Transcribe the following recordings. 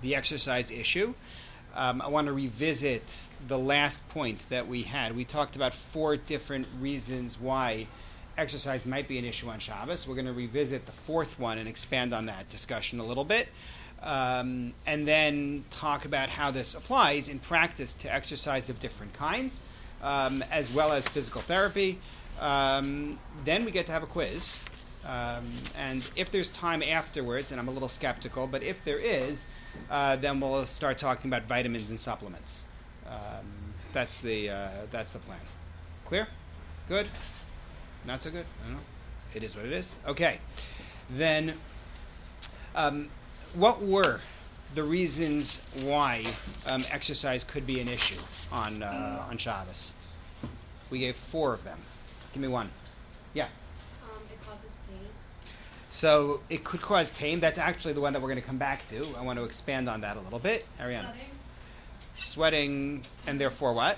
the exercise issue. I want to revisit the last point that we had. We talked about 4 different reasons why exercise might be an issue on Shabbos. We're going to revisit the 4th one and expand on that discussion a little bit. And then talk about how this applies in practice to exercise of different kinds, as well as physical therapy. Then we get to have a quiz. And if there's time afterwards, and I'm a little skeptical, but if there is, then we'll start talking about vitamins and supplements. That's the plan. Clear? Good? Not so good? I don't know. It is what it is. Okay. Then, what were the reasons why exercise could be an issue on Shabbos? We gave 4 of them. Give me one. Yeah. It causes pain. So it could cause pain. That's actually the one that we're going to come back to. I want to expand on that a little bit. Ariana. Sweating, and therefore what?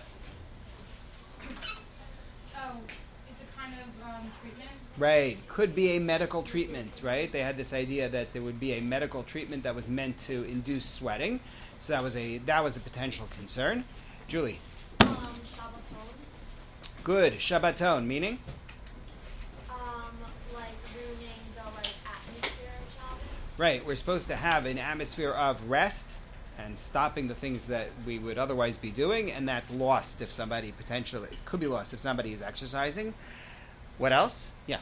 Oh, it's a kind of treatment? Right. Could be a medical treatment, right? They had this idea that there would be a medical treatment that was meant to induce sweating. So that was a potential concern. Julie. Shabbaton. Good. Shabbaton, meaning? Like ruining the atmosphere of Shabbos. Right. We're supposed to have an atmosphere of rest and stopping the things that we would otherwise be doing, and that's lost if somebody could be lost if somebody is exercising. What else? Yeah.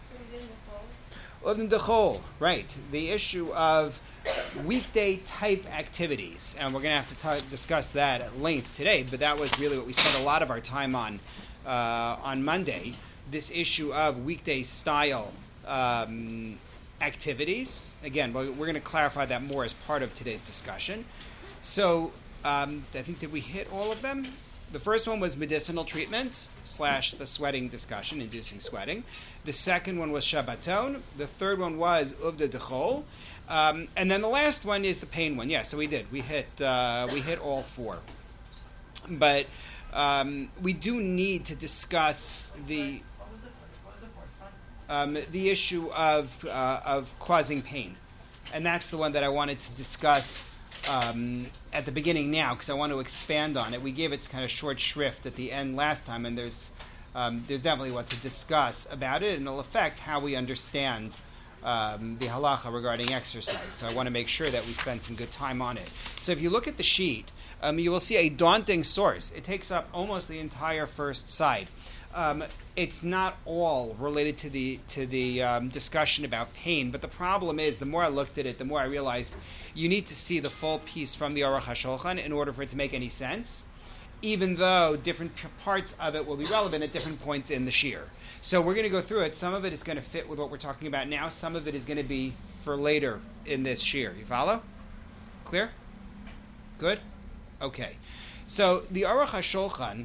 Udin Dechol. Right. The issue of weekday type activities, and we're going to have to discuss that at length today, but that was really what we spent a lot of our time on Monday, this issue of weekday style activities. Again, we're going to clarify that more as part of today's discussion. So I think, did we hit all of them? The first one was medicinal treatment / the sweating discussion, inducing sweating. The second one was Shabbaton. The third one was Uvda Dechol. And then the last one is the pain one. Yeah, so we did. We hit all 4. But we do need to discuss the issue of causing pain, and that's the one that I wanted to discuss at the beginning now, because I want to expand on it. We gave it kind of short shrift at the end last time, and there's definitely what to discuss about it, and it'll affect how we understand the halacha regarding exercise. So I want to make sure that we spend some good time on it. So if you look at the sheet, you will see a daunting source. It takes up almost the entire first side. It's not all related to the discussion about pain, but the problem is, the more I looked at it, the more I realized you need to see the full piece from the Aruch HaShulchan in order for it to make any sense, even though different parts of it will be relevant at different points in the shiur. So we're going to go through it. Some of it is going to fit with what we're talking about now. Some of it is going to be for later in this shiur. You follow? Clear? Good? Okay. So the Aruch HaShulchan,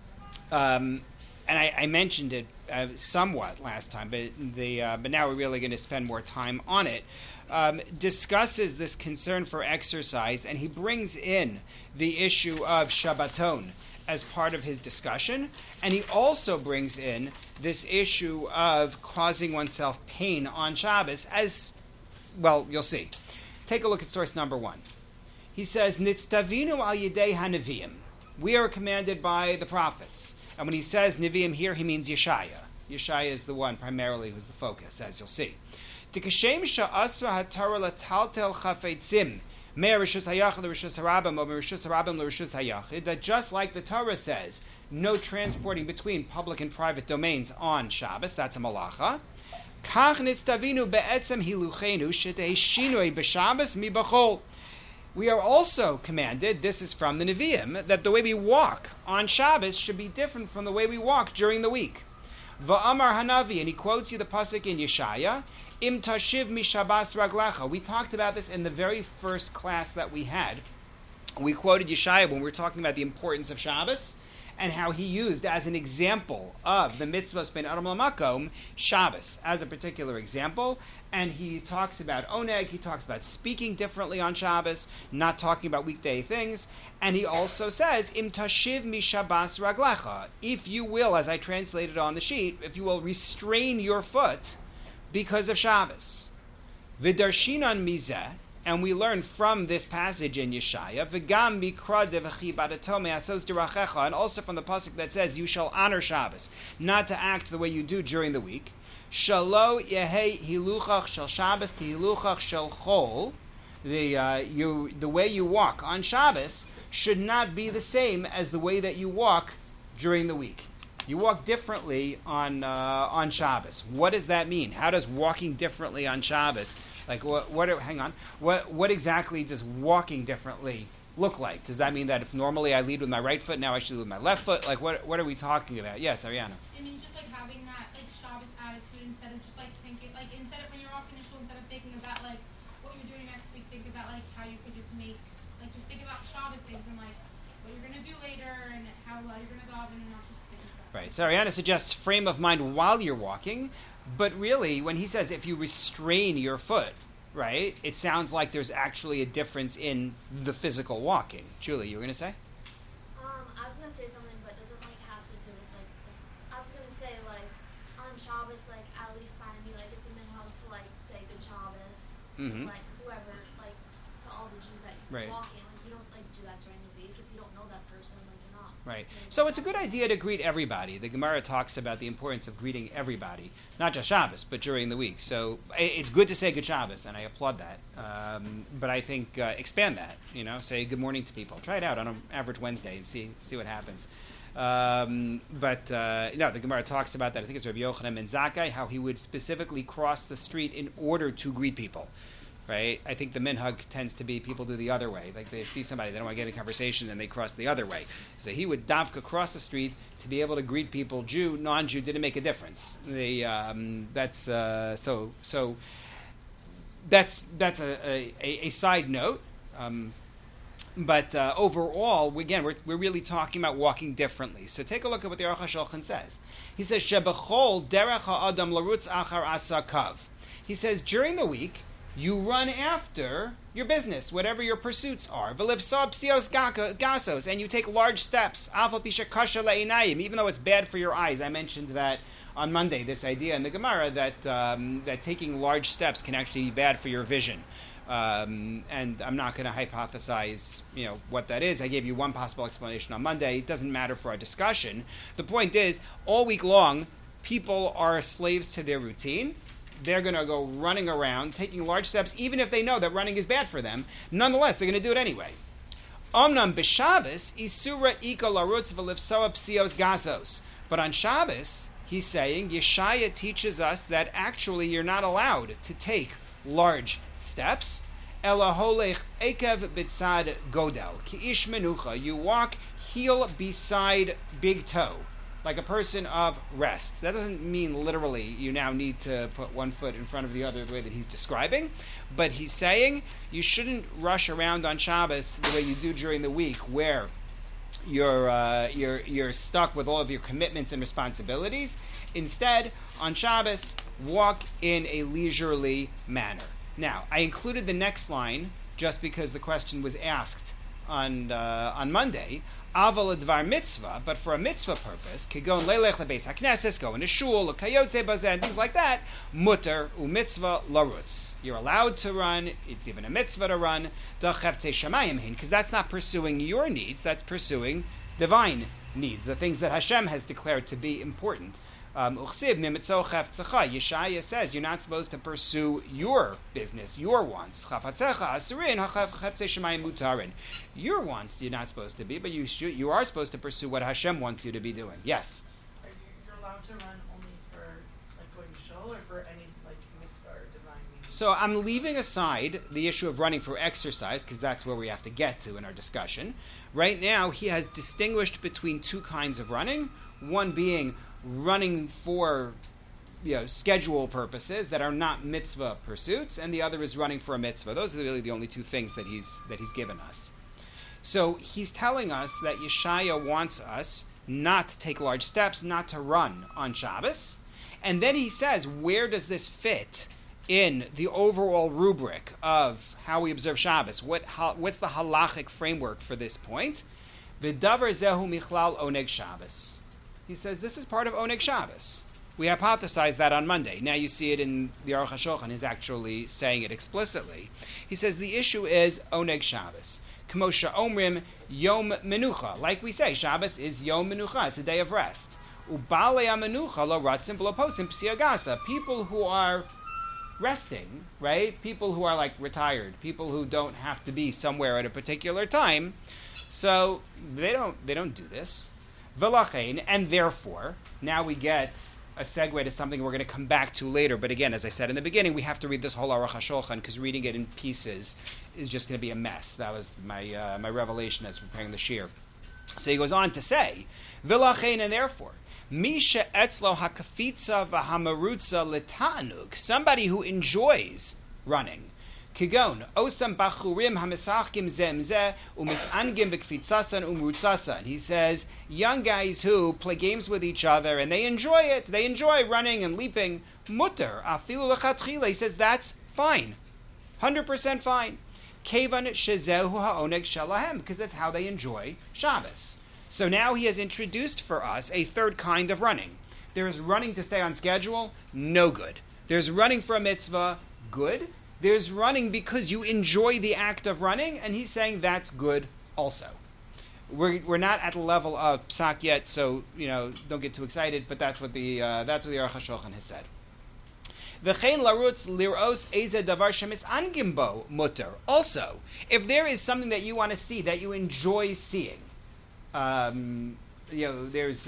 and I mentioned it somewhat last time, but now we're really going to spend more time on it, discusses this concern for exercise, and he brings in the issue of Shabbaton as part of his discussion, and he also brings in this issue of causing oneself pain on Shabbos, as, well, you'll see. Take a look at source number 1. He says, Nitztavinu al yedei hanevim. We are commanded by the prophets. And when he says Nevi'im here, he means Yeshaya. Yeshaya is the one primarily who's the focus, as you'll see. Tikashem sha'asra haTorah lataltel chafetzim me'rishus hayachid l'rishus harabim or me'rishus harabim l'rishus hayachid. That just like the Torah says, no transporting between public and private domains on Shabbos. That's a malacha. Kach nitztavinu be'etzem hiluchenu shetei shinoi b'Shabbos mibachol. We are also commanded, this is from the Nevi'im, that the way we walk on Shabbos should be different from the way we walk during the week. Va'amar Hanavi, and he quotes you the pasuk in Yeshaya, Im tashiv mishabas raglacha. We talked about this in the very first class that we had. We quoted Yeshaya when we were talking about the importance of Shabbos, and how he used as an example of the mitzvahs ben Adam Lamakom, Shabbos, as a particular example. And he talks about oneg, he talks about speaking differently on Shabbos, not talking about weekday things. And he also says, Im tashiv mi Shabbos raglecha. If you will, as I translated on the sheet, if you will restrain your foot because of Shabbos. V'darshinan mizeh, And we learn from this passage in Yeshaya, V'gam mikra devachi badato me'asos derachecha, and also from the pasuk that says, you shall honor Shabbos, not to act the way you do during the week. Shalo yehei hiluchach shel Shabbos ki hiluchach shel chol. The way you walk on Shabbos should not be the same as the way that you walk during the week. You walk differently on Shabbos. What does that mean? How does walking differently on Shabbos, like what exactly does walking differently look like? Does that mean that if normally I lead with my right foot, now I should lead with my left foot? Like what are we talking about? Yes, Ariana. I mean, just like having that like Shabbos attitude instead of just like thinking, like instead of when you're walking to shul, instead of thinking about like what you're doing next week, think about like how you could just think about Shabbos things and like what you're gonna do later and how well you're gonna daven and not just think about. Right. So Ariana suggests frame of mind while you're walking, but really when he says if you restrain your foot, right, it sounds like there's actually a difference in the physical walking. Julie, you were gonna say? I was gonna say something, but doesn't like have to do with like. I was gonna say like on Shabbos, like at least find me like it's a minhag to like say good Shabbos, to, like whoever, like to all the Jews that you see Right. walking. Like you don't like do that during the week if you don't know that person. Like you're not. Right. So it's a good idea to greet everybody. The Gemara talks about the importance of greeting everybody, not just Shabbos, but during the week. So it's good to say good Shabbos, and I applaud that. But I think expand that. Say good morning to people. Try it out on an average Wednesday and see what happens. The Gemara talks about that. I think it's Rabbi Yochanan ben Zakkai, how he would specifically cross the street in order to greet people. Right? I think the minhag tends to be people do the other way. Like they see somebody, they don't want to get in a conversation, and they cross the other way. So he would davka cross the street to be able to greet people. Jew, non-Jew, didn't make a difference. That's a side note. But overall, we're really talking about walking differently. So take a look at what the Aruch HaShulchan says. He says, Shebechol derech ha'adam larutz achar asa kav. He says, during the week, you run after your business, whatever your pursuits are. V'liv sab sios gasos, and you take large steps. Afal pisha kasha le'inayim, even though it's bad for your eyes. I mentioned that on Monday, this idea in the Gemara that taking large steps can actually be bad for your vision. And I'm not going to hypothesize, what that is. I gave you one possible explanation on Monday. It doesn't matter for our discussion. The point is, all week long, people are slaves to their routine. They're going to go running around, taking large steps, even if they know that running is bad for them. Nonetheless, they're going to do it anyway. Omnam b'Shabbos isura ika larutz v'lifsoa psios gasos. But on Shabbos, he's saying, Yeshaya teaches us that actually you're not allowed to take large steps. Ela holech ekev b'tzad godel ki ish menucha. You walk heel beside big toe, like a person of rest. That doesn't mean literally you now need to put one foot in front of the other the way that he's describing, but he's saying you shouldn't rush around on Shabbos the way you do during the week, where you're stuck with all of your commitments and responsibilities. Instead, on Shabbos, walk in a leisurely manner. Now, I included the next line just because the question was asked on Monday. Aval advar mitzvah, but for a mitzvah purpose, kigon leilech lebeis hakneses, go into shul, kayotze bazeh, and things like that. Mutter u'mitzvah larutz. You're allowed to run. It's even a mitzvah to run. Dachevtze shamayim hin, because that's not pursuing your needs. That's pursuing divine needs, the things that Hashem has declared to be important. Yeshaya says you're not supposed to pursue your business, your wants. Your wants you're not supposed to be, but you are supposed to pursue what Hashem wants you to be doing. Yes? You're allowed to run only for like going to shul or for any like mitzvah or divine meaning? So I'm leaving aside the issue of running for exercise, because that's where we have to get to in our discussion. Right now, he has distinguished between two kinds of running, one being running for schedule purposes that are not mitzvah pursuits, and the other is running for a mitzvah. Those are really the only two things that he's given us. So he's telling us that Yeshaya wants us not to take large steps, not to run on Shabbos. And then he says, where does this fit in the overall rubric of how we observe Shabbos? What's the halachic framework for this point? V'davar zehu michlal oneg Shabbos. He says this is part of Oneg Shabbos. We hypothesized that on Monday. Now you see it in the Aruch HaShulchan. He's actually saying it explicitly. He says the issue is Oneg Shabbos. K'mosha Omrim Yom Menucha. Like we say, Shabbos is Yom Menucha. It's a day of rest. Ubalei HaMenucha lo ratzim v'lo posim p'siagasa. People who are resting, right? People who are like retired. People who don't have to be somewhere at a particular time. So they don't do this. V'lachein, and therefore, now we get a segue to something we're going to come back to later. But again, as I said in the beginning, we have to read this whole Aruch HaShulchan because reading it in pieces is just going to be a mess. That was my revelation as preparing the shir. So he goes on to say, V'lachein, and therefore, Misha etzlo hakafitza v'hamarutza l'tanug, somebody who enjoys running. Kigon, osam bachurim hamisachkim zemzeh umisangim b'kfitzasan umrutzasan. He says, young guys who play games with each other and they enjoy it. They enjoy running and leaping. Mutter afilu lechatchila. He says that's fine, 100% fine. Kevan shezehu ha'oneg shalahem, because that's how they enjoy Shabbos. So now he has introduced for us a third kind of running. There's running to stay on schedule, no good. There's running for a mitzvah, good. There's running because you enjoy the act of running, and he's saying that's good also. We're not at the level of psak yet, so don't get too excited. But that's what the Aruch HaShulchan has said. V'chein larutz liros eze davar shemis angimbo mutter. Also, if there is something that you want to see that you enjoy seeing, there's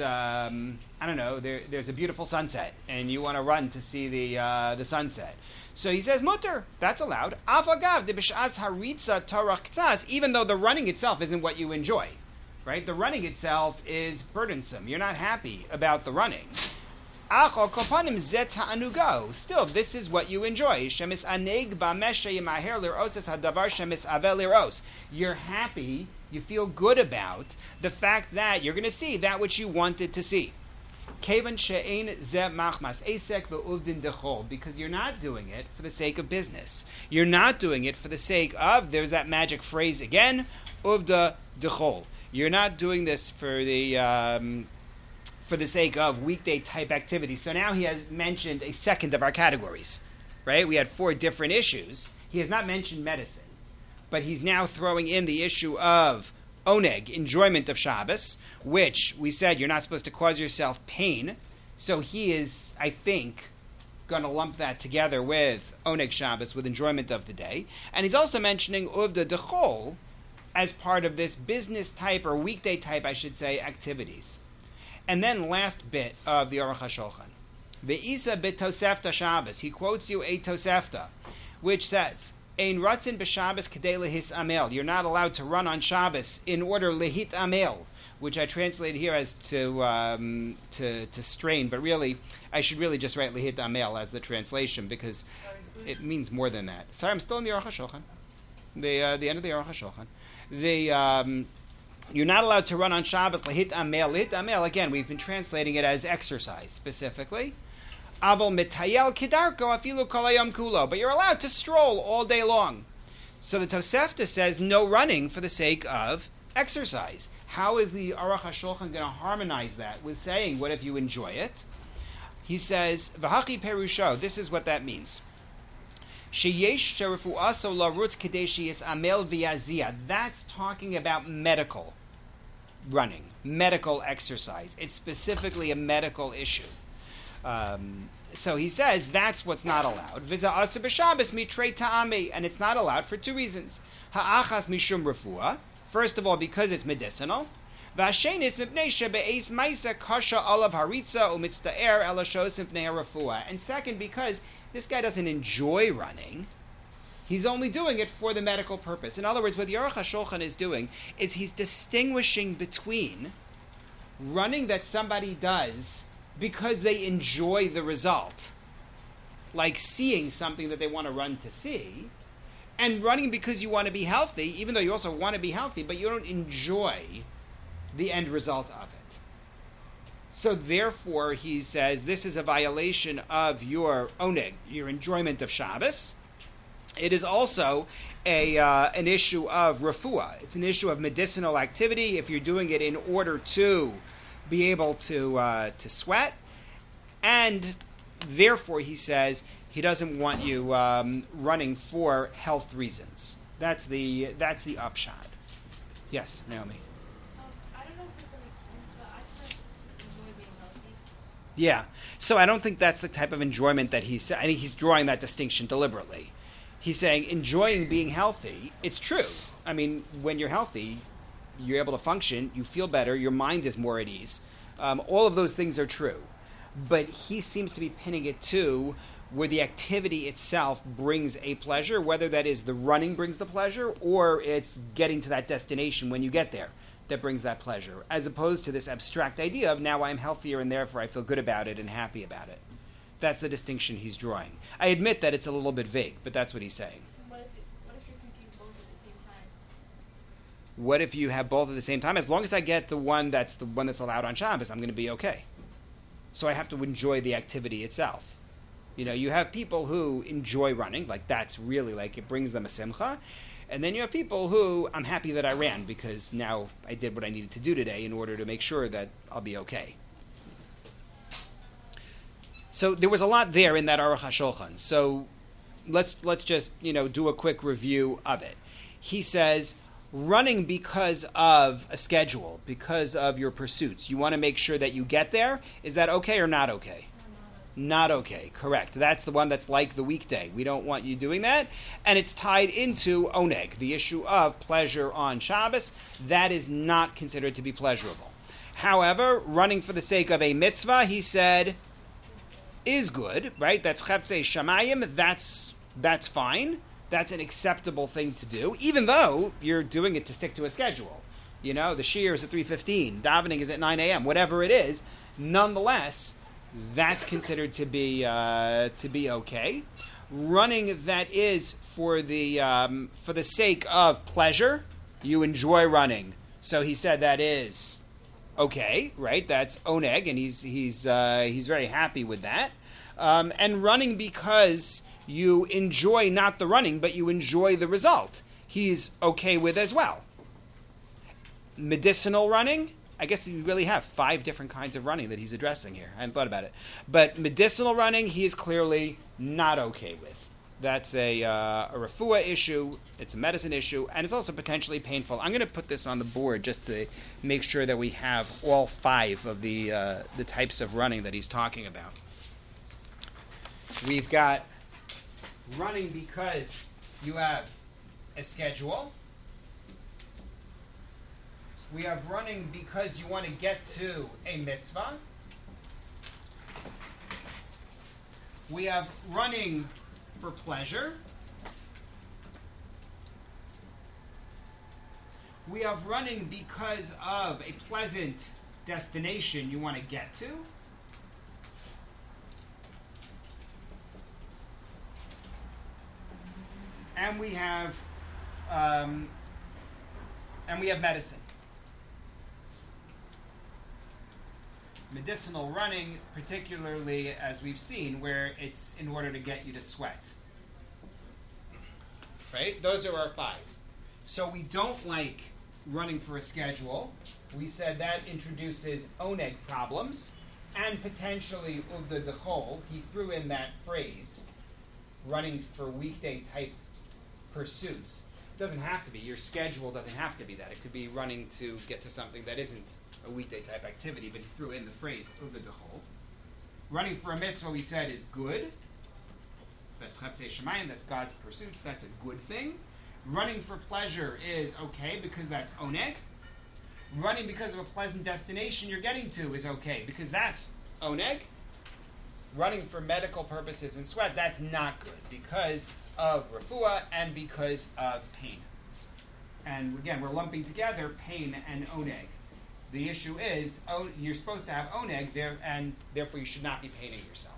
there's a beautiful sunset, and you want to run to see the sunset. So he says, mutter, that's allowed. Afagav de b'shas haritza tarach tzas, even though the running itself isn't what you enjoy, right? The running itself is burdensome. You're not happy about the running. Achol kopanim zet ha'anugo. Still, this is what you enjoy. Shemis aneg ba'meshe yimaher liros es hadavar shemis avel liros. You're happy, you feel good about the fact that you're going to see that which you wanted to see. Kevan she'ein ze machmas esek ve'uvdin dechol, because you're not doing it for the sake of business. You're not doing it for the sake of, there's that magic phrase again, uvda dechol. You're not doing this for the sake of weekday type activities. So now he has mentioned a second of our categories, right? We had 4 different issues. He has not mentioned medicine, but he's now throwing in the issue of oneg, enjoyment of Shabbos, which we said you're not supposed to cause yourself pain. So he is, I think, going to lump that together with oneg Shabbos, with enjoyment of the day. And he's also mentioning uvda dechol as part of this business type, or weekday type, I should say, activities. And then last bit of the Aruch HaShulchan. Ve'isa b'tosefta Shabbos. He quotes you a tosefta, which says, Ein ratzin b'Shabbos kedei lehis amel. You're not allowed to run on Shabbos in order lehit amel, which I translate here as to strain, but really I should really just write lehit amel as the translation, because it means more than that. Sorry, I'm still in the Aruch HaShulchan. The end of the Aruch HaShulchan. You're not allowed to run on Shabbos lehit amel. Lehit amel, again, we've been translating it as exercise specifically. Aval mitayel kidarko afilu kolayam kulo. But you're allowed to stroll all day long. So the Tosefta says no running for the sake of exercise. How is the Aruch HaShulchan going to harmonize that with saying, what if you enjoy it? He says, V'hachi perusho, this is what that means. Sheyesh sherefuaso larutz kedei sheyis amel v'yazia. That's talking about medical running, medical exercise. It's specifically a medical issue. So he says that's what's not allowed. Viza asa b'Shabbos mitrei ta'ami, and it's not allowed for 2 reasons. Ha'achas mishum refuah. First of all, because it's medicinal. V'ashenis mipnei shebe'eis ma'isa kasha olav haritza u'mitzta'er elashos mipnei refuah. And second, because this guy doesn't enjoy running. He's only doing it for the medical purpose. In other words, what the Aruch HaShulchan is doing is he's distinguishing between running that somebody does because they enjoy the result, like seeing something that they want to run to see, and running because you want to be healthy, even though you also want to be healthy, but you don't enjoy the end result of it. So therefore, he says, this is a violation of your oneg, your enjoyment of Shabbos. It is also an issue of refuah. It's an issue of medicinal activity if you're doing it in order to be able to sweat. and therefore he says he doesn't want you running for health reasons. That's the upshot. Yes, Naomi. I don't know if this will make sense, but I just enjoy being healthy. Yeah. So I don't think that's the type of enjoyment that he's. I think he's drawing that distinction deliberately. He's saying enjoying being healthy. It's true. I mean, when you're healthy, you're able to function. You feel better. Your mind is more at ease. All of those things are true. But he seems to be pinning it to where the activity itself brings a pleasure, whether that is the running brings the pleasure or it's getting to that destination when you get there that brings that pleasure, as opposed to this abstract idea of now I'm healthier and therefore I feel good about it and happy about it. That's the distinction he's drawing. I admit that it's a little bit vague, but that's what he's saying. What if you're thinking both at the same time? What if you have both at the same time? As long as I get the one that's allowed on Shabbos, I'm going to be okay. So I have to enjoy the activity itself. You know, you have people who enjoy running, like that's really like it brings them a simcha. And then you have people who, I'm happy that I ran because now I did what I needed to do today in order to make sure that I'll be okay. So there was a lot there in that Aruch HaShulchan. So let's just, do a quick review of it. He says, running because of a schedule, because of your pursuits, you want to make sure that you get there. Is that okay or not okay? Not okay, correct. That's the one that's like the weekday. We don't want you doing that. And it's tied into oneg, the issue of pleasure on Shabbos. That is not considered to be pleasurable. However, running for the sake of a mitzvah, he said, is good, right? That's cheptzei shamayim. That's fine. That's an acceptable thing to do, even though you're doing it to stick to a schedule. The shiur is at 3:15, davening is at 9 a.m., whatever it is. Nonetheless, that's considered to be okay. Running that is for the sake of pleasure, you enjoy running. So he said that is okay, right? That's oneg, and he's very happy with that. And running because you enjoy not the running, but you enjoy the result, he's okay with as well. Medicinal running, I guess you really have 5 different kinds of running that he's addressing here. I hadn't thought about it. But medicinal running, he is clearly not okay with. That's a refuah issue, it's a medicine issue, and it's also potentially painful. I'm going to put this on the board just to make sure that we have all 5 of the types of running that he's talking about. We've got running because you have a schedule. We have running because you want to get to a mitzvah. We have running for pleasure. We have running because of a pleasant destination you want to get to. And we have medicine. Medicinal running, particularly as we've seen, where it's in order to get you to sweat. Right? Those are our 5. So we don't like running for a schedule. We said that introduces oneg problems and potentially uvda dechol. He threw in that phrase, running for weekday type pursuits. It doesn't have to be. Your schedule doesn't have to be that. It could be running to get to something that isn't a weekday type activity, but he threw in the phrase uvda dechol. Running for a mitzvah, we said, is good. That's cheptzei shamayim, that's God's pursuits, that's a good thing. Running for pleasure is okay because that's oneg. Running because of a pleasant destination you're getting to is okay because that's oneg. Running for medical purposes and sweat, that's not good because of refuah and because of pain. And again, we're lumping together pain and oneg. The issue is, you're supposed to have oneg there, and therefore you should not be paining yourself.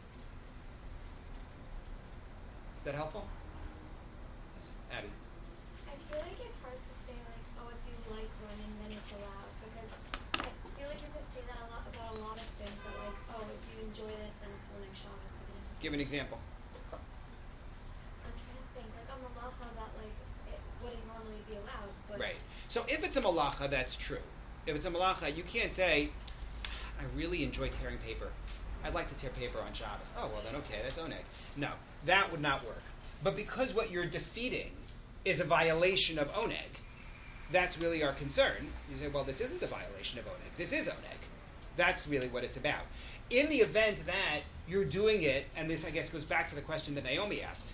Is that helpful? Abby? I feel like it's hard to say, like, oh, if you like running, then it's allowed. Because I feel like you could say that about a lot of things. That, like, oh, if you enjoy this, then it's the next Shabbos again. Give an example. I'm trying to think. Like, a malacha that, like, it wouldn't normally be allowed. But Right. So if it's a malacha, that's true. If it's a malacha, you can't say, I really enjoy tearing paper. I'd like to tear paper on Shabbos. Oh, well then, okay, that's oneg. No, that would not work. But because what you're defeating is a violation of oneg, that's really our concern. You say, well, this isn't a violation of oneg. This is oneg. That's really what it's about. In the event that you're doing it, and this, I guess, goes back to the question that Naomi asked,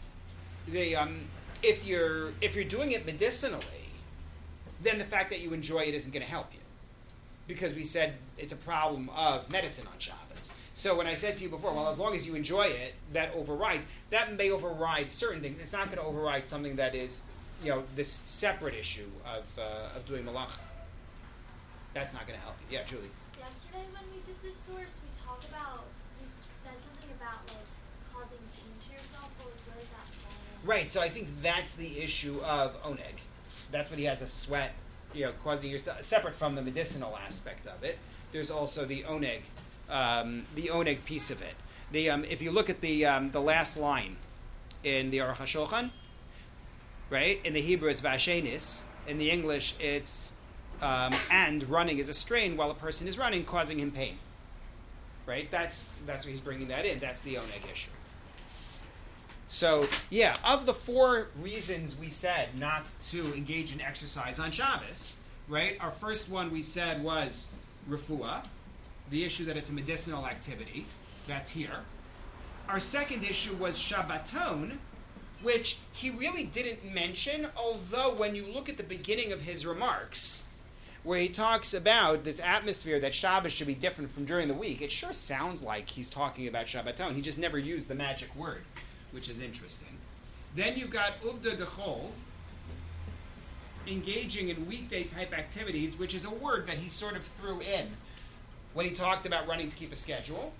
if you're doing it medicinally, then the fact that you enjoy it isn't going to help you. Because we said it's a problem of medicine on Shabbos. So when I said to you before, well, as long as you enjoy it, that overrides. That may override certain things. It's not going to override something that is, this separate issue of doing malacha. That's not going to help you. Yeah, Julie. Yesterday when we did this source, we said something about causing pain to yourself. But where does that fall? Right. So I think that's the issue of oneg. That's when he has a sweat, causing your separate from the medicinal aspect of it. There's also the oneg piece of it. If you look at the last line in the Aruch HaShulchan, right? In the Hebrew it's vashenis. In the English it's and running is a strain while a person is running, causing him pain. Right? That's what he's bringing that in. That's the oneg issue. So, of the 4 reasons we said not to engage in exercise on Shabbos, right? Our first one we said was refuah, the issue that it's a medicinal activity. That's here. Our second issue was Shabbaton, which he really didn't mention, although when you look at the beginning of his remarks, where he talks about this atmosphere that Shabbos should be different from during the week, it sure sounds like he's talking about Shabbaton. He just never used the magic word, which is interesting. Then you've got Uvda Dechol, engaging in weekday type activities, which is a word that he sort of threw in when he talked about running to keep a schedule.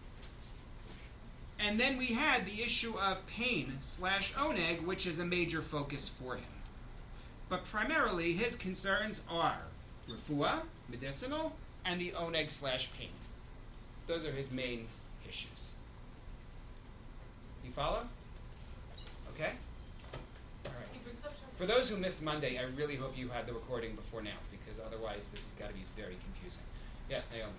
And then we had the issue of pain / oneg, which is a major focus for him. But primarily his concerns are refuah, medicinal, and the oneg / pain. Those are his main issues. You follow? Okay? All right. For those who missed Monday, I really hope you had the recording before now, because otherwise this has got to be very confusing. Yes, Naomi?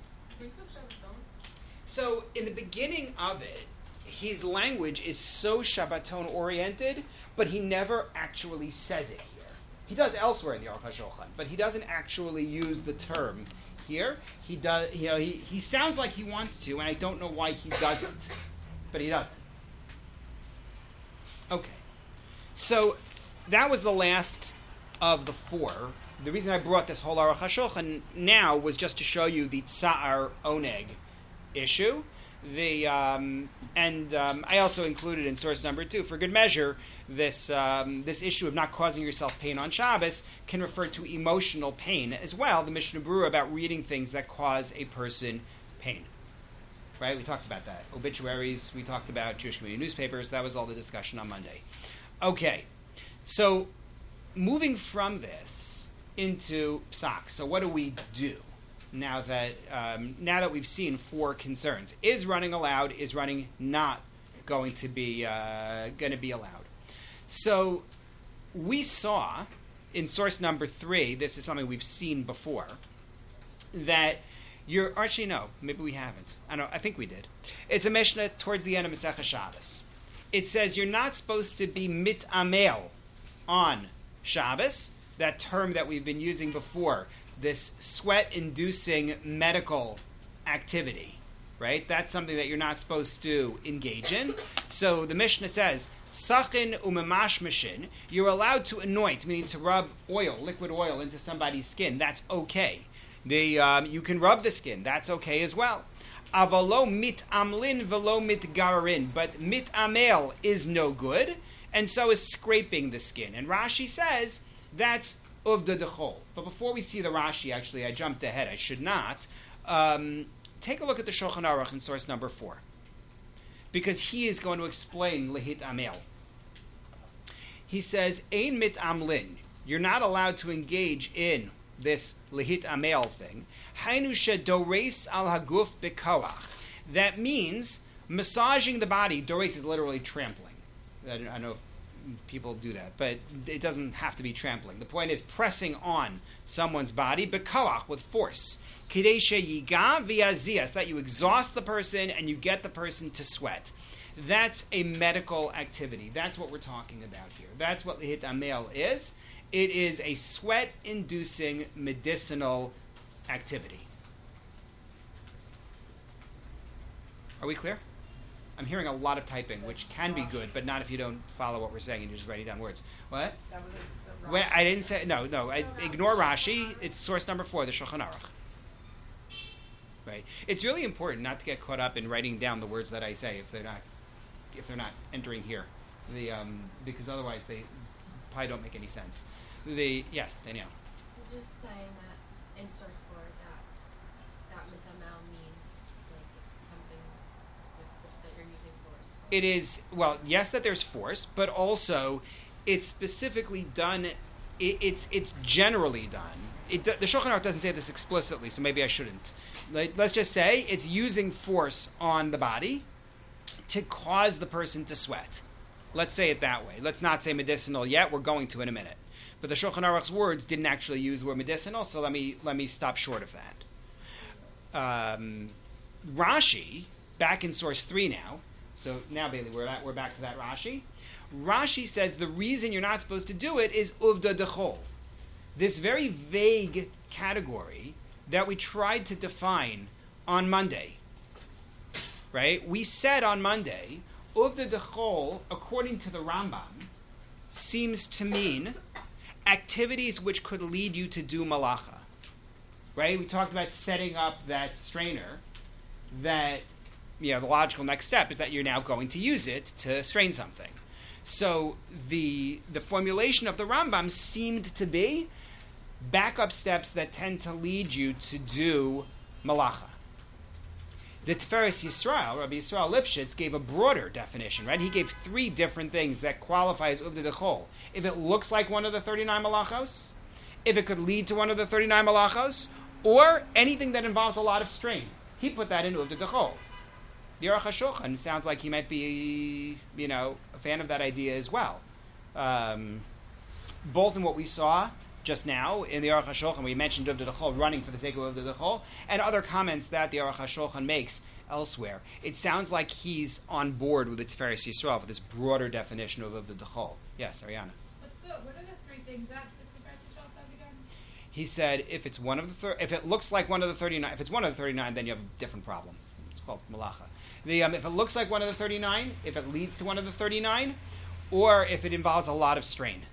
So, in the beginning of it, his language is so Shabbaton oriented, but he never actually says it here. He does elsewhere in the Aruch HaShulchan, but he doesn't actually use the term here. He does. He sounds like he wants to, and I don't know why he doesn't, but he doesn't. Okay, so that was the last of the 4. The reason I brought this whole Aruch HaShulchan now was just to show you the Tsa'ar Oneg issue. I also included in source number 2, for good measure, this issue of not causing yourself pain on Shabbos can refer to emotional pain as well. The Mishnah Berurah about reading things that cause a person pain. Right? We talked about that. Obituaries, we talked about Jewish community newspapers. That was all the discussion on Monday. Okay, so moving from this into psak. So what do we do now that we've seen 4 concerns? Is running allowed? Is running not going to be allowed? So we saw in source number 3, this is something we've seen before, that actually no, maybe we haven't. I think we did. It's a Mishnah towards the end of Masechah Shabbos. It says you're not supposed to be mitamel on Shabbos, that term that we've been using before, this sweat-inducing medical activity, right? That's something that you're not supposed to engage in. So the Mishnah says, Sachin umemashmashin, you're allowed to anoint, meaning to rub liquid oil into somebody's skin. That's okay. You can rub the skin. That's okay as well. Avalo mit amlin velo mit gararin. But mit amel is no good, and so is scraping the skin. And Rashi says that's uvda dechol. But before we see the Rashi, actually, I jumped ahead. I should not. Take a look at the Shulchan Aruch in source number 4, because he is going to explain lehit amel. He says, ein mit amlin. You're not allowed to engage in this lehit amel thing. Hainu shedores al haguf bekoach. That means massaging the body. Dores is literally trampling. I don't know if people do that, but it doesn't have to be trampling. The point is pressing on someone's body, bekoach, with force. Kidei sheyiga v'yazias, that you exhaust the person and you get the person to sweat. That's a medical activity. That's what we're talking about here. That's what lihit amel is. It is a sweat-inducing medicinal activity. Are we clear? I'm hearing a lot of typing, which can be good, but not if you don't follow what we're saying and you're just writing down words. What? That was the When, I didn't say no. Ignore Rashi. It's source number 4, the Shulchan Aruch. Right. It's really important not to get caught up in writing down the words that I say if they're not entering here, because otherwise they probably don't make any sense. Yes, Danielle. I was just saying that in source 4 that mitzamel means like something that you're using force for. It is, well, yes, that there's force, but also it's specifically done. It's generally done. The Shulchan Aruch doesn't say this explicitly, so maybe I shouldn't. Let's just say it's using force on the body to cause the person to sweat. Let's say it that way. Let's not say medicinal yet. We're going to in a minute. But the Shulchan Aruch's words didn't actually use the word medicinal, so let me stop short of that. Rashi, back in source 3 now. So now, Bailey, we're back to that Rashi. Rashi says the reason you're not supposed to do it is uvda dechol. This very vague category that we tried to define on Monday. Right? We said on Monday, uvda dechol, according to the Rambam, seems to mean activities which could lead you to do malacha. Right? We talked about setting up that strainer. That, the logical next step is that you're now going to use it to strain something. So the formulation of the Rambam seemed to be backup steps that tend to lead you to do malacha. The Tiferes Yisrael, Rabbi Yisrael Lipschitz, gave a broader definition, right? He gave 3 different things that qualify as uvda dechol. If it looks like one of the 39 malachos, if it could lead to one of the 39 malachos, or anything that involves a lot of strain. He put that in uvda dechol. The Aruch HaShulchan sounds like he might be, a fan of that idea as well. Both in what we saw just now in the Aruch HaShulchan, we mentioned uvda dechol running for the sake of uvda dechol, and other comments that the Aruch HaShulchan makes elsewhere. It sounds like he's on board with the Tiferes Yisrael for this broader definition of uvda dechol. Yes, Ariana. What are the 3 things that the Tiferes Yisrael says again? He said if it's one of the if it looks like one of the 39, if it's one of the 39, then you have a different problem. It's called malacha. If it looks like one of the 39, if it leads to one of the 39, or if it involves a lot of strain.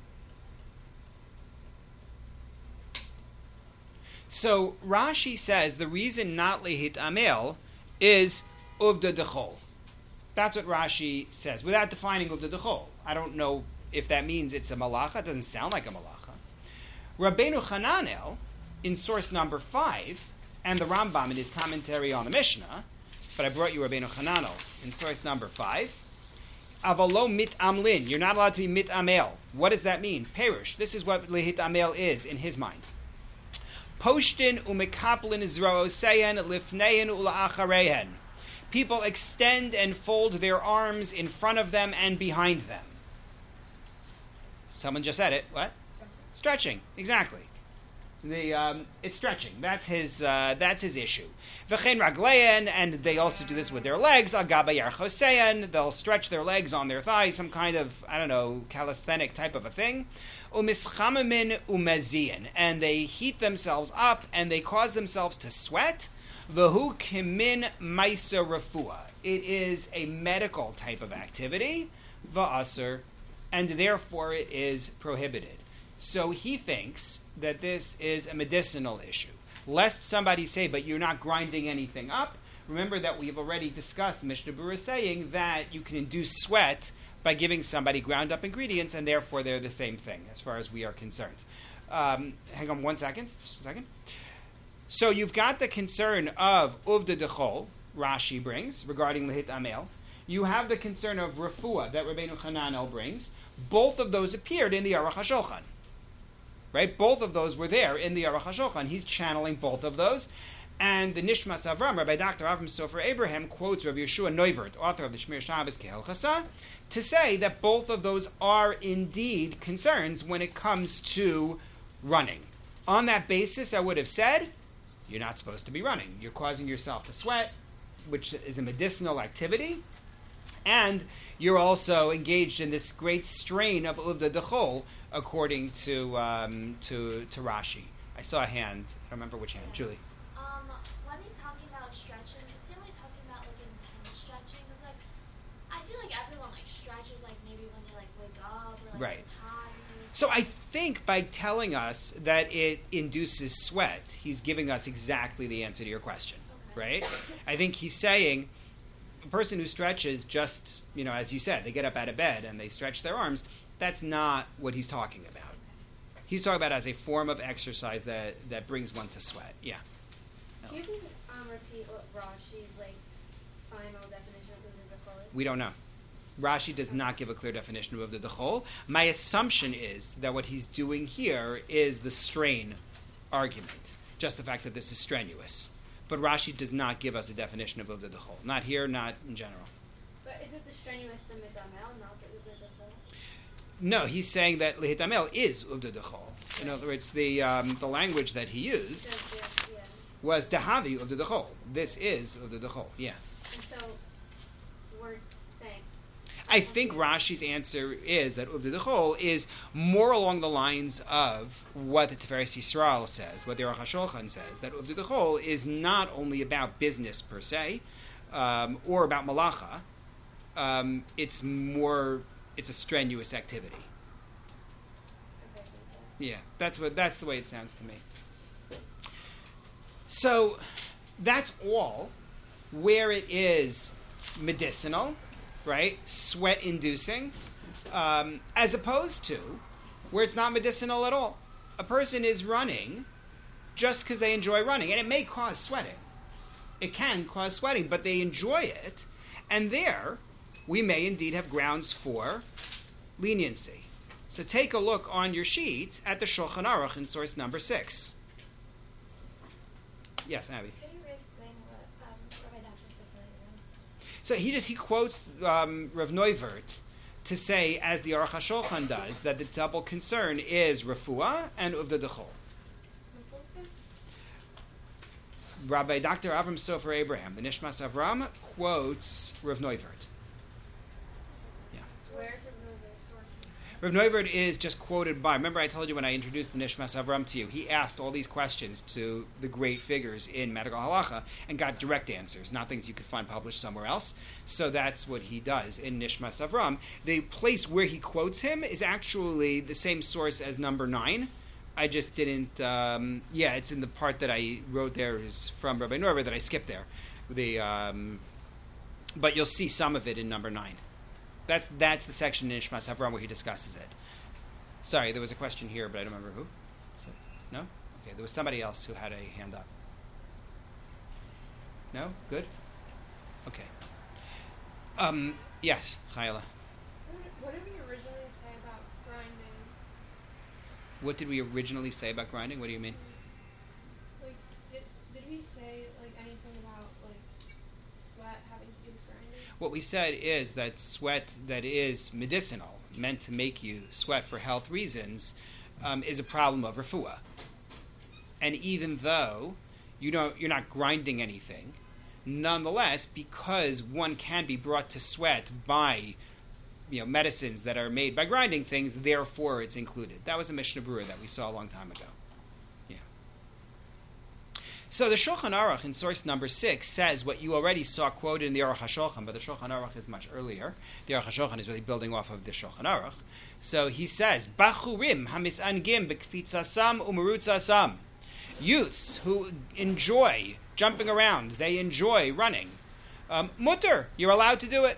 So Rashi says the reason not lehit amel is uvda dechol. That's what Rashi says, without defining uvda dechol. I don't know if that means it's a malacha. It doesn't sound like a malacha. Rabbeinu Hananel, in source number 5, and the Rambam in his commentary on the Mishnah, but I brought you Rabbeinu Hananel in source number 5. Avalo mit amlin. You're not allowed to be mit amel. What does that mean? Perush. This is what lehit amel is in his mind. Poshtin umekaplin zrooseyen lifnein ulaachareyen. People extend and fold their arms in front of them and behind them. Someone just said it. What? Stretching. Exactly. It's stretching. That's his issue. V'chein ragleyen, and they also do this with their legs. Agaba yarchoseyen, they'll stretch their legs on their thighs, some kind of, calisthenic type of a thing. Umischamemin umezian, and they heat themselves up and they cause themselves to sweat. V'hu kimin maisa refua. It is a medical type of activity. V'aser, and therefore it is prohibited. So he thinks that this is a medicinal issue. Lest somebody say, but you're not grinding anything up. Remember that we've already discussed Mishnah Berurah saying that you can induce sweat by giving somebody ground up ingredients, and therefore they're the same thing as far as we are concerned. Hang on one second. So you've got the concern of uvda dechol, Rashi brings, regarding lehit amel. You have the concern of refuah that Rabbeinu Hananel brings. Both of those appeared in the Aruch HaShulchan. Right? Both of those were there in the Aruch HaShulchan. He's channeling both of those. And the Nishmas Avram, Rabbi Dr. Avram Sofer Abraham, quotes Rabbi Yeshua Neuvert, author of the Shmir Shabbos Kehel Chasa, to say that both of those are indeed concerns when it comes to running. On that basis, I would have said, you're not supposed to be running. You're causing yourself to sweat, which is a medicinal activity, and you're also engaged in this great strain of Uvda Dechol, according to Rashi. I saw a hand. I don't remember which hand. Julie. When he's talking about stretching, is he only talking about like intense stretching? Because like, I feel like everyone like stretches like maybe when they like wake up or like Right. tired. So I think by telling us that it induces sweat, he's giving us exactly the answer to your question, right? I think he's saying a person who stretches just, as you said, they get up out of bed and they stretch their arms, that's not what he's talking about. He's talking about as a form of exercise that brings one to sweat. Yeah. Can you repeat what Rashi's final definition of Uvda Dechol is? We don't know. Rashi does not give a clear definition of Uvda Dechol. My assumption is that what he's doing here is the strain argument, just the fact that this is strenuous. But Rashi does not give us a definition of Uvda Dechol. Not here, not in general. But is it the strenuous the mitamel, not the Uvda Dechol? No, he's saying that Lehitamel is Uvda Dechol. In other words, the language that he used was Dehavi Uvda Dechol. This is Uvda Dechol. Yeah. And so we're saying. I think Rashi's answer is that Uvda Dechol is more along the lines of what the Tiferes Yisrael says, what the Aruch HaShulchan says, that Uvda Dechol is not only about business per se, or about malacha. It's a strenuous activity. Okay, Yeah, that's the way it sounds to me. So that's all where it is medicinal, right? Sweat inducing, as opposed to where it's not medicinal at all. A person is running just because they enjoy running, and it may cause sweating. It can cause sweating, but they enjoy it, and there we may indeed have grounds for leniency. So take a look on your sheet at the Shulchan Aruch in source number 6. Yes, Abby. Can you re-explain what Rabbi Dr. Sofer So he quotes Rav Neuvert to say, as the Aruch HaShulchan does, that the double concern is refuah and uvda dechol. Rabbi Dr. Avram Sofer Abraham, the Nishmas Avram, quotes Rav Neuvert. Where's the source? Rav Neuvert is just quoted by, remember I told you when I introduced the Nishmas Avram to you, he asked all these questions to the great figures in Medical Halacha and got direct answers, not things you could find published somewhere else. So that's what he does in Nishmas Avram. The place where he quotes him is actually the same source as number 9. I just didn't, it's in the part that I wrote there is from Rabbi Neuvert that I skipped there. But you'll see some of it in number 9. That's the section in Nishmas Avram where he discusses it. Sorry, there was a question here, but I don't remember who. No? Okay, there was somebody else who had a hand up. No? Good? Okay. Yes, Chayla. What did we originally say about grinding? What did we originally say about grinding? What do you mean? Like, did we say anything about sweat having to do with grinding? What we said is that sweat that is medicinal, meant to make you sweat for health reasons, is a problem of refuah. And even though you're not grinding anything, nonetheless, because one can be brought to sweat by medicines that are made by grinding things, therefore it's included. That was a Mishnah Berurah that we saw a long time ago. Yeah. So the Shulchan Aruch in source number 6 says what you already saw quoted in the Aruch HaShulchan, but the Shulchan Aruch is much earlier. The Aruch HaShulchan is really building off of the Shulchan Aruch. So he says, Bachurim hamisangim b'kfitzasam umerutzasam. Youths who enjoy jumping around, they enjoy running. Mutter, you're allowed to do it.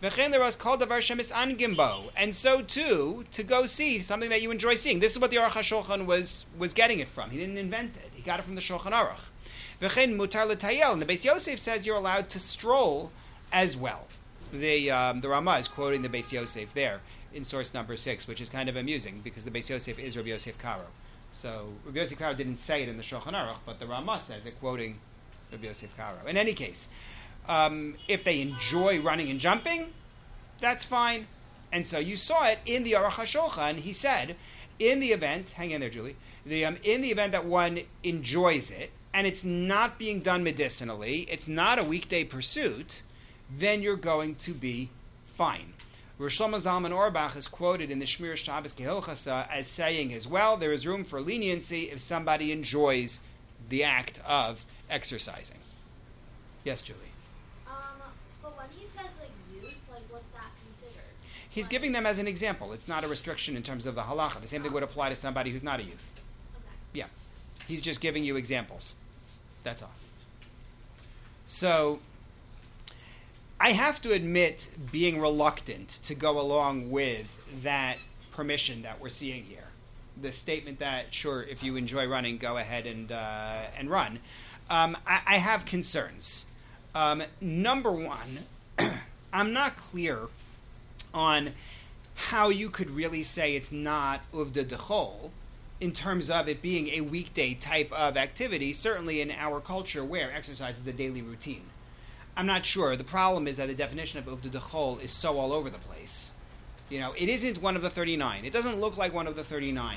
And so too, to go see something that you enjoy seeing. This is what the Aruch HaShulchan was getting it from. He didn't invent it. He got it from the Shulchan Aruch. And the Beis Yosef says you're allowed to stroll as well. The Ramah is quoting the Beis Yosef there in source number 6, which is kind of amusing because the Beis Yosef is Rabbi Yosef Karo. So Rabbi Yosef Karo didn't say it in the Shulchan Aruch, but the Ramah says it, quoting Rabbi Yosef Karo. In any case, if they enjoy running and jumping, that's fine. And so you saw it in the Aruch HaShulchan. He said, in the event, hang in there, Julie, in the event that one enjoys it, and it's not being done medicinally, it's not a weekday pursuit, then you're going to be fine. Rosh Shlomo Zalman Auerbach is quoted in the Shmir Shabbos Kehilchasa as saying as well, there is room for leniency if somebody enjoys the act of exercising. Yes, Julie? But when he says, like, youth, like, what's that considered? He's giving them as an example. It's not a restriction in terms of the halacha. The same thing would apply to somebody who's not a youth. Okay. Yeah. He's just giving you examples. That's all. So, I have to admit being reluctant to go along with that permission that we're seeing here. The statement that, sure, if you enjoy running, go ahead and run. I have concerns. Number one, I'm not clear on how you could really say it's not uvda dechol in terms of it being a weekday type of activity, certainly in our culture where exercise is a daily routine. I'm not sure. The problem is that the definition of uvda dechol is so all over the place. It isn't one of the 39. It doesn't look like one of the 39.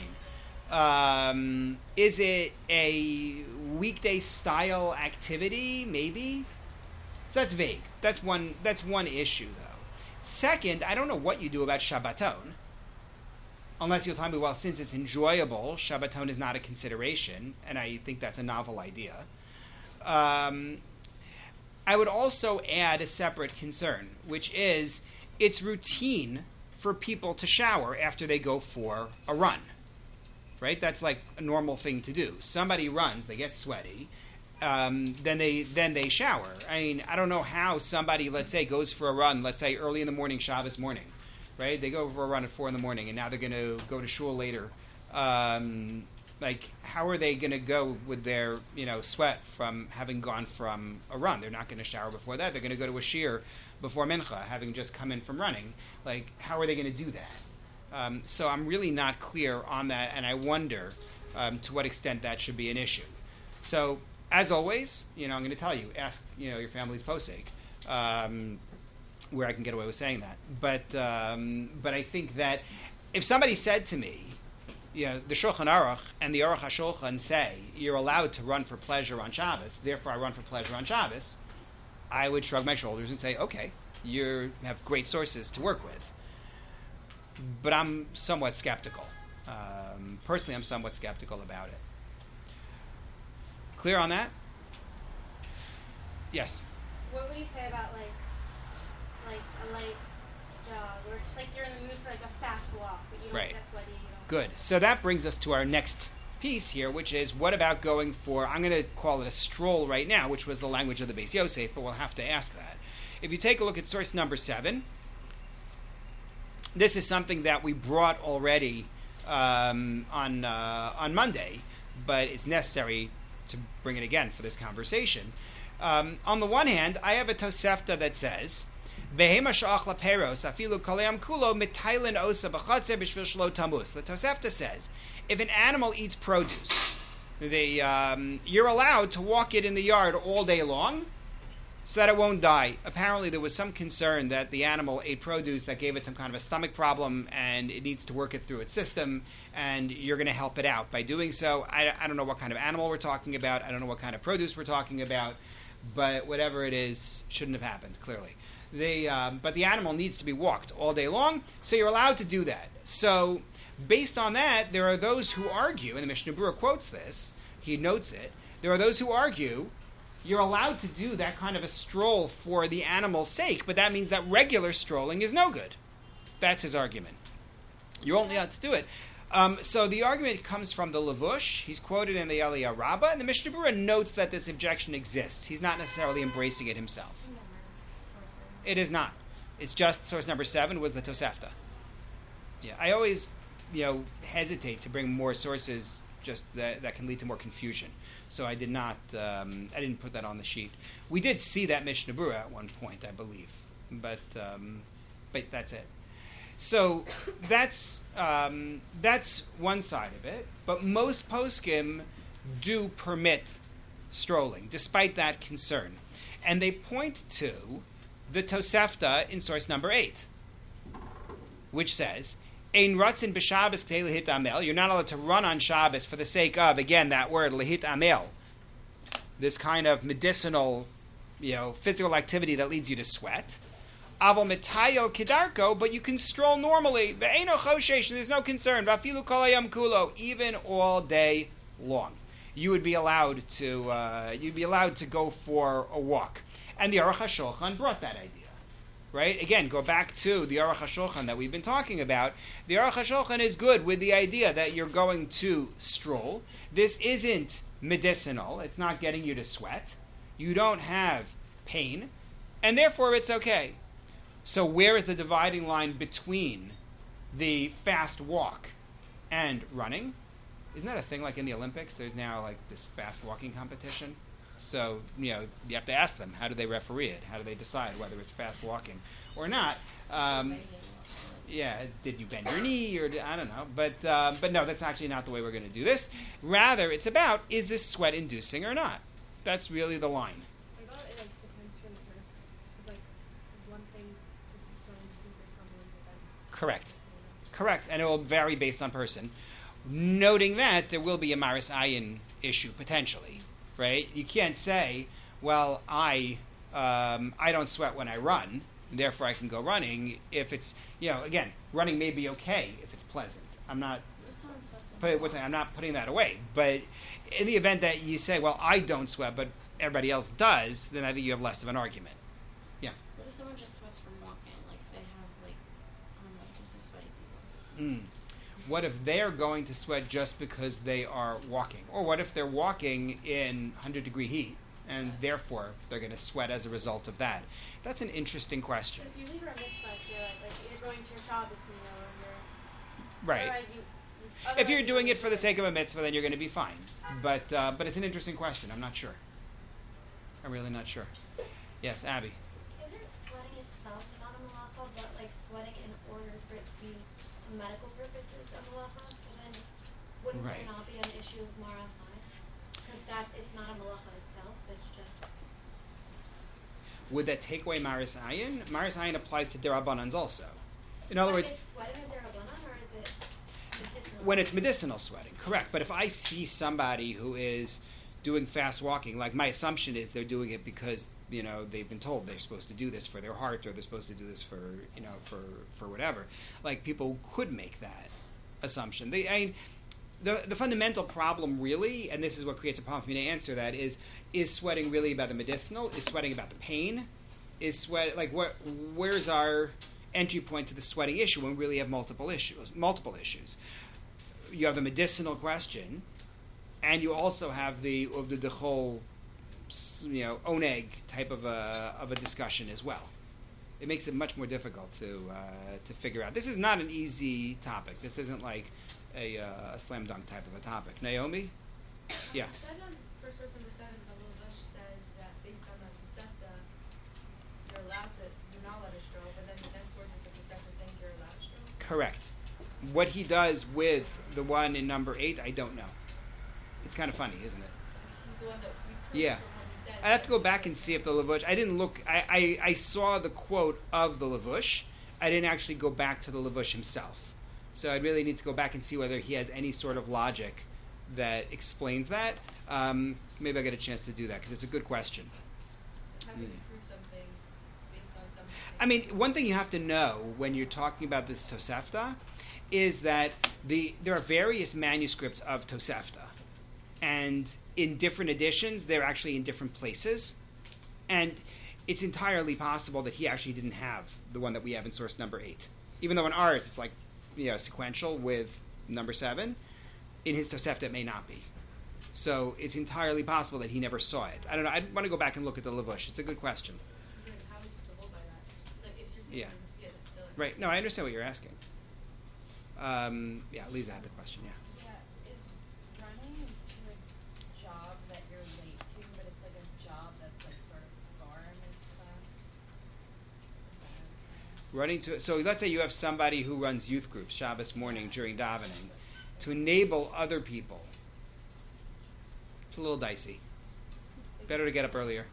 Is it a weekday style activity? Maybe. So that's vague. That's one issue, though. Second, I don't know what you do about Shabbaton. Unless you'll tell me, well, since it's enjoyable, Shabbaton is not a consideration, and I think that's a novel idea. I would also add a separate concern, which is it's routine for people to shower after they go for a run. Right? That's like a normal thing to do. Somebody runs, they get sweaty, then they shower. I mean, I don't know how somebody, let's say, goes for a run, let's say early in the morning, Shabbos morning, right? They go for a run at 4 a.m, and now they're going to go to shul later. Like, how are they going to go with their, sweat from having gone from a run? They're not going to shower before that. They're going to go to a shir before mincha, having just come in from running. Like, how are they going to do that? So I'm really not clear on that, and I wonder to what extent that should be an issue. So, as always, I'm going to tell you, ask your family's posek, where I can get away with saying that. But I think that if somebody said to me, the Shulchan Aruch and the Aruch HaShulchan say you're allowed to run for pleasure on Shabbos, therefore I run for pleasure on Shabbos, I would shrug my shoulders and say, okay, you have great sources to work with. But I'm somewhat skeptical. Personally, I'm somewhat skeptical about it. Clear on that? Yes. What would you say about like a light jog, or just like you're in the mood for like a fast walk, but you don't get sweaty? Good. So that brings us to our next piece here, which is what about going for, I'm going to call it a stroll right now, which was the language of the Beis Yosef, but we'll have to ask that. If you take a look at source number 7, this is something that we brought already on Monday, but it's necessary to bring it again for this conversation. On the one hand, I have a Tosefta that says, the Tosefta says, if an animal eats produce, you're allowed to walk it in the yard all day long so that it won't die. Apparently there was some concern that the animal ate produce that gave it some kind of a stomach problem and it needs to work it through its system, and you're going to help it out by doing so. I don't know what kind of animal we're talking about. I don't know what kind of produce we're talking about, but whatever it is, shouldn't have happened, clearly. But the animal needs to be walked all day long, so you're allowed to do that. So based on that, there are those who argue, and the Mishnah Berurah quotes this, he notes it, there are those who argue you're allowed to do that kind of a stroll for the animal's sake, but that means that regular strolling is no good. That's his argument. You're only allowed to do it. So the argument comes from the Levush. He's quoted in the Aliyah Rabbah, and the Mishnah Berurah notes that this objection exists. He's not necessarily embracing it himself. It is not. It's just source number 7 was the Tosefta. Yeah, I always, hesitate to bring more sources just that can lead to more confusion. So I did not. I didn't put that on the sheet. We did see that Mishnah Berurah at one point, I believe, but that's it. So that's one side of it. But most poskim do permit strolling, despite that concern. And they point to the Tosefta in source number 8, which says, Ein ratzin b'Shabbos tei lehit amel. You're not allowed to run on Shabbos for the sake of, again, that word, lehit amel, this kind of medicinal, physical activity that leads you to sweat. Aval mitayel kedarko, but you can stroll normally. Ve'eno choshesh, there's no concern. Vafilu kol hayam kulo, even all day long. You would be allowed to go for a walk. And the Aruch HaShulchan brought that idea. Right? Again, go back to the Aruch HaShulchan that we've been talking about. The Aruch HaShulchan is good with the idea that you're going to stroll. This isn't medicinal. It's not getting you to sweat. You don't have pain. And therefore, it's okay. So where is the dividing line between the fast walk and running? Isn't that a thing like in the Olympics? There's now like this fast walking competition. So, you have to ask them, how do they referee it? How do they decide whether it's fast walking or not? Did you bend your knee or I don't know. But no, that's actually not the way we're going to do this. Rather, it's about, is this sweat inducing or not? That's really the line. I thought it depends from the person. Because one thing could be so inducing for someone, but then Correct. And it will vary based on person. Noting that there will be a Maris Ayin issue potentially. Right? You can't say, well, I don't sweat when I run, and therefore I can go running. If it's, again, running may be okay if it's pleasant. I'm not putting that away. But in the event that you say, well, I don't sweat, but everybody else does, then I think you have less of an argument. Yeah. What if someone just sweats from walking? Like they have just a sweaty people. What if they're going to sweat just because they are walking? Or what if they're walking in 100-degree heat, and therefore they're going to sweat as a result of that? That's an interesting question. But if you leave a mitzvah, you're going to your Shabbos meal, or right. If you're doing it for the sake of a mitzvah, then you're going to be fine. But it's an interesting question. I'm not sure. I'm really not sure. Yes, Abby. Isn't sweating itself not a malacha, but sweating in order for it to be medical purposes of malacha, so then wouldn't there not be an issue of marasai? Because it's not a malacha itself, it's just... Would that take away Maris Ayin? Maris Ayin applies to Derabbanans also. In other words... Is sweating a Derabbanan, or is it medicinal? When it's medicinal sweating, correct. But if I see somebody who is doing fast walking, like my assumption is they're doing it because, they've been told they're supposed to do this for their heart, or they're supposed to do this for, for whatever. Like, people could make that assumption. The fundamental problem really, and this is what creates a problem for me to answer that, is sweating really about the medicinal? Is sweating about the pain? Is sweat, where's our entry point to the sweating issue when we really have multiple issues? You have the medicinal question, and you also have the whole, oneg type of a discussion as well. It makes it much more difficult to figure out. This is not an easy topic. This isn't like a slam dunk type of a topic. Naomi? Yeah. Said on first source number 7, the Lavush says that based on the Tosefta, you're not allowed to stroll, but then the next source is the Tosefta saying you're allowed to stroll. Correct. What he does with the one in number 8, I don't know. It's kind of funny, isn't it? He's the one that yeah. I'd have to go back and see if the Lavush... I didn't look... I saw the quote of the Lavush. I didn't actually go back to the Lavush himself. So I'd really need to go back and see whether he has any sort of logic that explains that. Maybe I'll get a chance to do that, because it's a good question. How can you prove something based on something? I mean, one thing you have to know when you're talking about this Tosefta is that there are various manuscripts of Tosefta. And in different editions, they're actually in different places. And it's entirely possible that he actually didn't have the one that we have in source number 8. Even though in ours it's sequential with number 7, in his Tosefta it may not be. So it's entirely possible that he never saw it. I don't know. I want to go back and look at the Lavush. It's a good question. How is it to hold by that? If you're saying you see it, it's still... Right. No, I understand what you're asking. Lisa had the question, yeah. Yeah, is running to a job that you're late to, but it's a job that's sort of foreign and stuff? Running to... So let's say you have somebody who runs youth groups Shabbos morning during davening to enable other people. It's a little dicey. Better to get up earlier.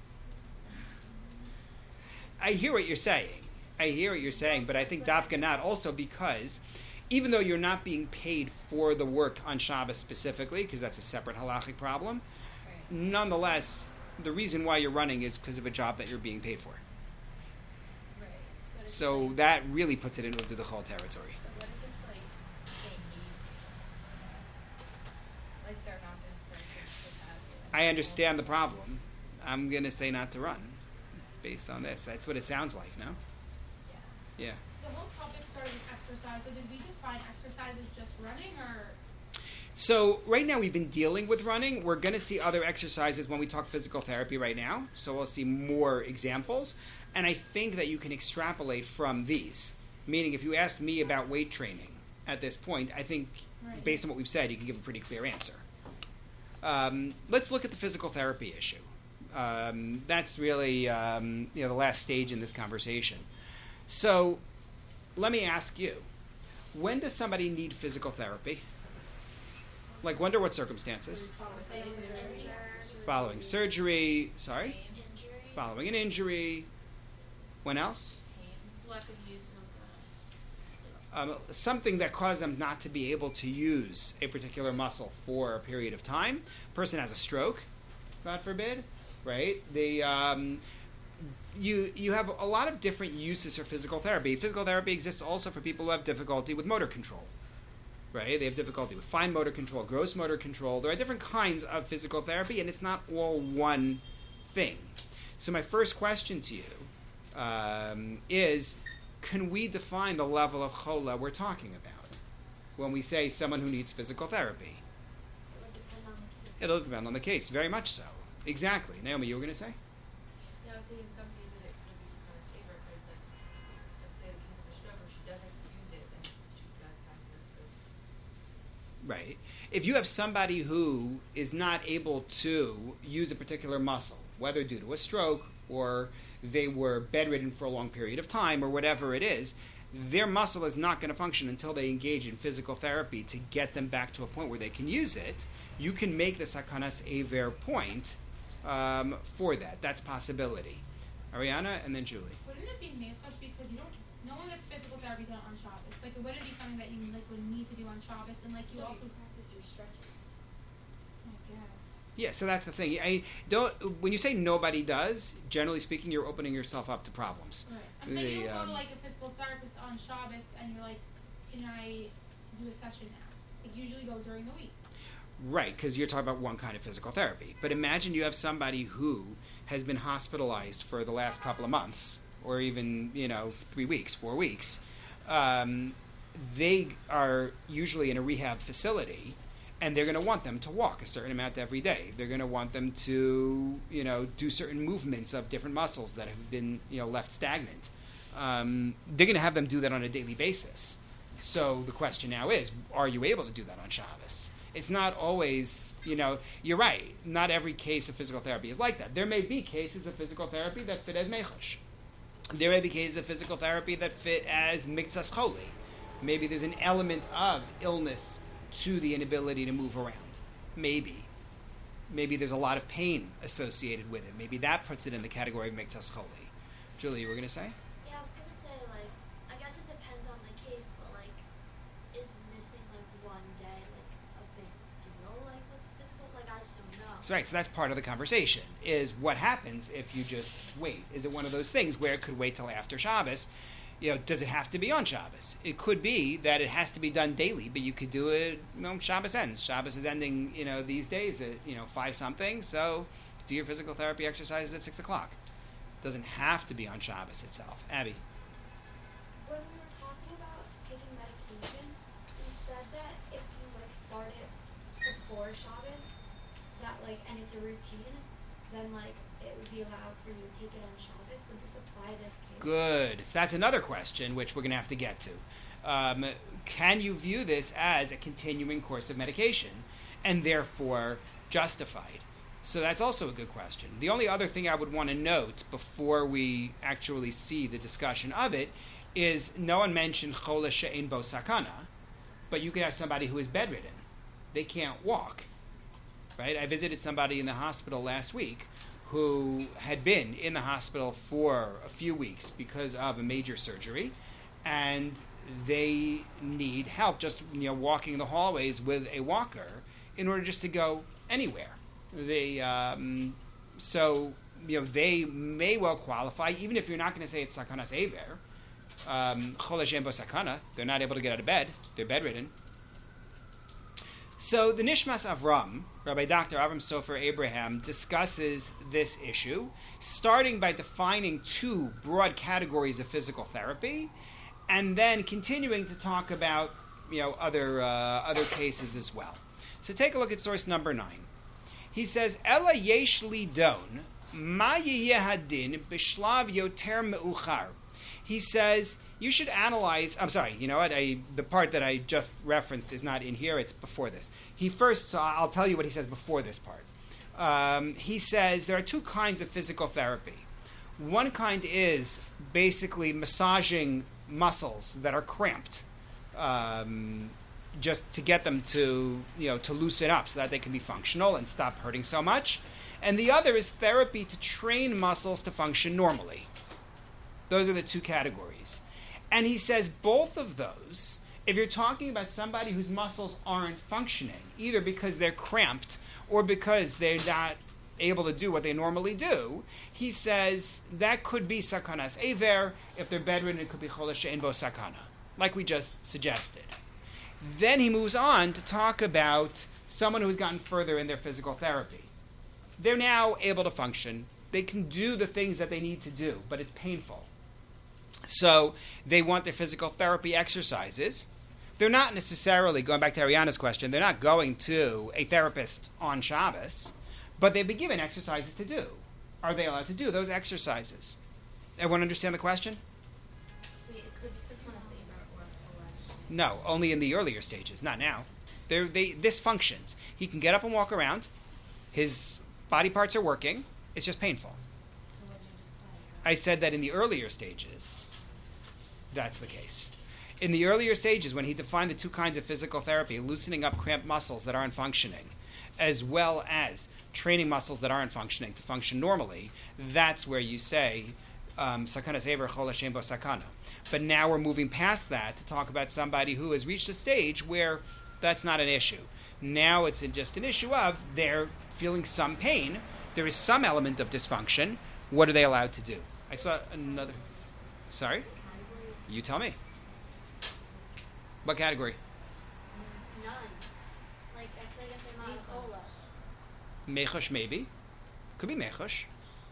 I hear what you're saying. But I think dafka not also because even though you're not being paid for the work on Shabbos specifically, because that's a separate halachic problem, Right. nonetheless, the reason why you're running is because of a job that you're being paid for. Right. But it's So like, that really puts it into the whole territory. but what if it's like they need, like they're not gonna start this with that. I understand the problem. I'm going to say not to run based on this. That's what it sounds like, no? Yeah. Yeah. The whole topic started with exercise, so did we define exercise as just running, or? So right now we've been dealing with running. We're going to see other exercises when we talk physical therapy right now. So we'll see more examples. And I think that you can extrapolate from these. Meaning if you asked me about weight training at this point, I think Right. based on what we've said, you can give a pretty clear answer. Let's look at the physical therapy issue. That's really the last stage in this conversation. So let me ask you, when does somebody need physical therapy? Like under what circumstances? Following surgery. Sorry? Following an injury. When else? Lack of use of Something that caused them not to be able to use a particular muscle for a period of time. Person has a stroke, God forbid, right? You have a lot of different uses for physical therapy. Physical therapy exists also for people who have difficulty with motor control, right? They have difficulty with fine motor control, gross motor control. There are different kinds of physical therapy, and it's not all one thing. So my first question to you is, can we define the level of chola we're talking about when we say someone who needs physical therapy? It'll depend on the case, very much so. Exactly. Naomi, you were going to say? Yeah, I think in some cases it could be kind of safer because, like, let's say the case of a stroke, if she doesn't use it, then she does have risk of. Right. If you have somebody who is not able to use a particular muscle, whether due to a stroke or they were bedridden for a long period of time or whatever it is, their muscle is not going to function until they engage in physical therapy to get them back to a point where they can use it. You can make the sakanas aver point for that. That's possibility. Ariana and then Julie. Wouldn't it be nefesh because no one gets physical therapy done on Shabbos? Like, it wouldn't be something that you would need to do on Shabbos, and like you also practice your stretches. I guess. Yeah, so that's the thing. When you say nobody does, generally speaking, you're opening yourself up to problems. Right. I'm saying you don't go to like a physical therapist on Shabbos and you're like, can I do a session now? Like, you usually go during the week. Right, because you're talking about one kind of physical therapy. But imagine you have somebody who has been hospitalized for the last couple of months, or even 3 weeks, 4 weeks. They are usually in a rehab facility, and they're going to want them to walk a certain amount every day. They're going to want them to, do certain movements of different muscles that have been, left stagnant. They're going to have them do that on a daily basis. So the question now is, are you able to do that on Shabbos? It's not always, you're right. Not every case of physical therapy is like that. There may be cases of physical therapy that fit as mechosh. There may be cases of physical therapy that fit as miktsas choli. Maybe there's an element of illness to the inability to move around. Maybe there's a lot of pain associated with it. Maybe that puts it in the category of miktsas choli. Julie, you were going to say? Yeah, I was gonna say, like, I guess it depends on the case, but like, is missing like one day like a big deal, like with physical? Like, I just don't know. That's right. So that's part of the conversation. Is what happens if you just wait? Is it one of those things where it could wait till after Shabbos? Does it have to be on Shabbos? It could be that it has to be done daily, but you could do it. Shabbos ends. Shabbos is ending. These days at 5 something. So do your physical therapy exercises at 6 o'clock. Doesn't have to be on Shabbos itself. Abby. When we were talking about taking medication, we said that if you like start it before Shabbos, that like, and it's a routine, then like it would be allowed for you to take it on Shabbos. Would this apply to this case? Good. So that's another question which we're going to have to get to. Can you view this as a continuing course of medication and therefore justified? So that's also a good question. The only other thing I would want to note before we actually see the discussion of it is no one mentioned chola she'ein bo sakana, but you could have somebody who is bedridden. They can't walk. right? I visited somebody in the hospital last week who had been in the hospital for a few weeks because of a major surgery, and they need help just walking the hallways with a walker in order just to go anywhere. They they may well qualify, even if you're not going to say it's sakanas aver. Chol Hashem bo sakana, they're not able to get out of bed, they're bedridden. So the Nishmas Avram, Rabbi Dr. Avram Sofer Abraham, discusses this issue, starting by defining two broad categories of physical therapy, and then continuing to talk about other cases as well. So take a look at source number 9. He says, Ela yesh lidon ma yiyeh hadin b'shlav yoter me'uchar. He says you should analyze. I'm sorry. You know what? The part that I just referenced is not in here. It's before this. So I'll tell you what he says before this part. He says there are two kinds of physical therapy. One kind is basically massaging muscles that are cramped, just to get them to loosen up so that they can be functional and stop hurting so much. And the other is therapy to train muscles to function normally. Those are the two categories. And he says both of those, if you're talking about somebody whose muscles aren't functioning, either because they're cramped or because they're not able to do what they normally do, he says that could be sakanas aver. If they're bedridden, it could be chol she'ein bo sakana, like we just suggested. Then he moves on to talk about someone who's gotten further in their physical therapy. They're now able to function. They can do the things that they need to do, but it's painful. So they want their physical therapy exercises. They're not necessarily, going back to Ariana's question, they're not going to a therapist on Shabbos, but they've been given exercises to do. Are they allowed to do those exercises? Everyone understand the question? It could be sakanas aver or chol. No, only in the earlier stages, not now. This functions. He can get up and walk around. His body parts are working. It's just painful. So what did you just say? I said that in the earlier stages, that's the case. In the earlier stages, when he defined the two kinds of physical therapy, loosening up cramped muscles that aren't functioning, as well as training muscles that aren't functioning to function normally, that's where you say sakanas aver chol Hashem bo sakana. But now we're moving past that to talk about somebody who has reached a stage where that's not an issue. Now it's just an issue of they're feeling some pain. There is some element of dysfunction. What are they allowed to do? I saw another. Sorry? You tell me. What category? None. Like, I feel like if they're not a cola. Mechosh, maybe. Could be mechosh.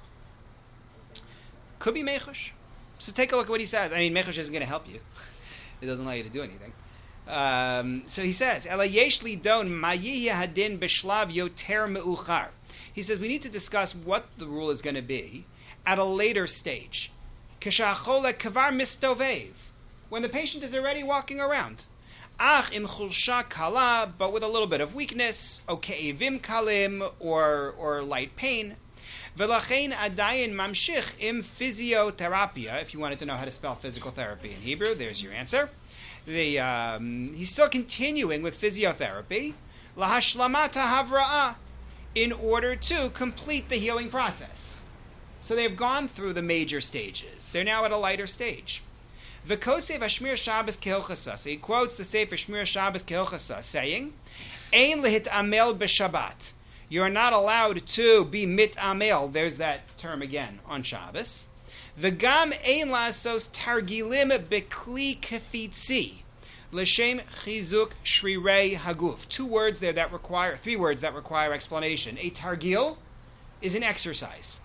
Could be mechosh. So take a look at what he says. I mean, mechosh isn't going to help you. It doesn't allow you to do anything. So he says, Ela yesh lidon ma yiyeh hadin b'shlav yoter me'uchar. He says we need to discuss what the rule is going to be at a later stage. K'sha'achole kavar mistovev, when the patient is already walking around. Ach im chulsha kala, but with a little bit of weakness, o ke'evim kalim, or light pain. V'lachein adayin mamshich im physiotherapia. If you wanted to know how to spell physical therapy in Hebrew, there's your answer. He's still continuing with physiotherapy, lahashlamata havra'ah, in order to complete the healing process. So they've gone through the major stages. They're now at a lighter stage. V'kosev Hashmir Shabbos Kehilchasa. So he quotes the Sefer Shmir Shabbos Kehilchasa, saying, Ein lehit amel b'Shabbat. You are not allowed to be mit amel. There's that term again on Shabbos. V'gam ein lasos targilim bekli kefitzi l'shem chizuk shrirei haguf. Three words that require explanation. A targil is an exercise.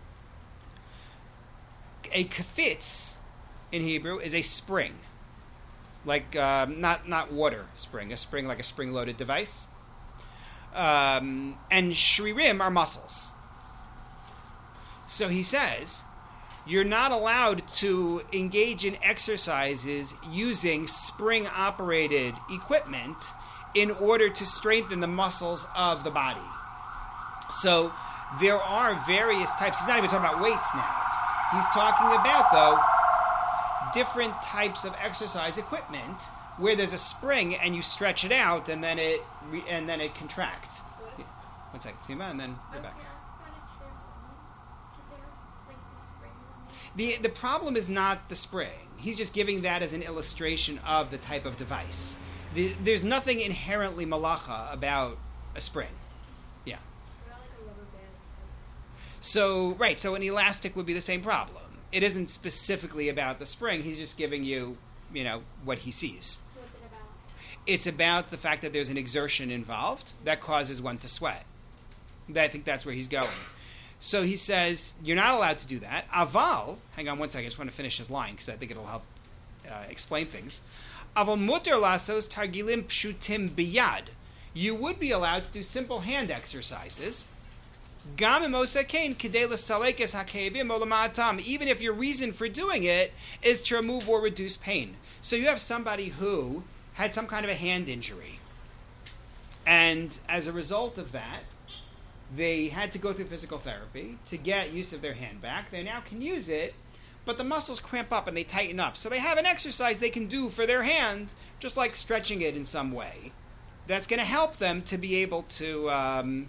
A kefitz in Hebrew is a spring, like not water spring, a spring like a spring-loaded device. And shririm are muscles. So he says, you're not allowed to engage in exercises using spring-operated equipment in order to strengthen the muscles of the body. So there are various types. He's not even talking about weights now. He's talking about, though, different types of exercise equipment where there's a spring and you stretch it out and then it contracts. One second, Tima, and then I was Rebecca. gonna ask about a trampoline, because they have like the springs on them. The problem is not the spring. He's just giving that as an illustration of the type of device. There's nothing inherently malacha about a spring. Yeah. What about like a rubber band? So an elastic would be the same problem. It isn't specifically about the spring. He's just giving you, what he sees. So what's it about? It's about the fact that there's an exertion involved that causes one to sweat. I think that's where he's going. So he says, you're not allowed to do that. Aval, hang on one second, I just want to finish his line because I think it'll help explain things. Aval muter lasos targilim pshutim biyad. You would be allowed to do simple hand exercises. Even if your reason for doing it is to remove or reduce pain. So you have somebody who had some kind of a hand injury. And as a result of that, they had to go through physical therapy to get use of their hand back. They now can use it, but the muscles cramp up and they tighten up. So they have an exercise they can do for their hand, just like stretching it in some way. That's going to help them to be able to...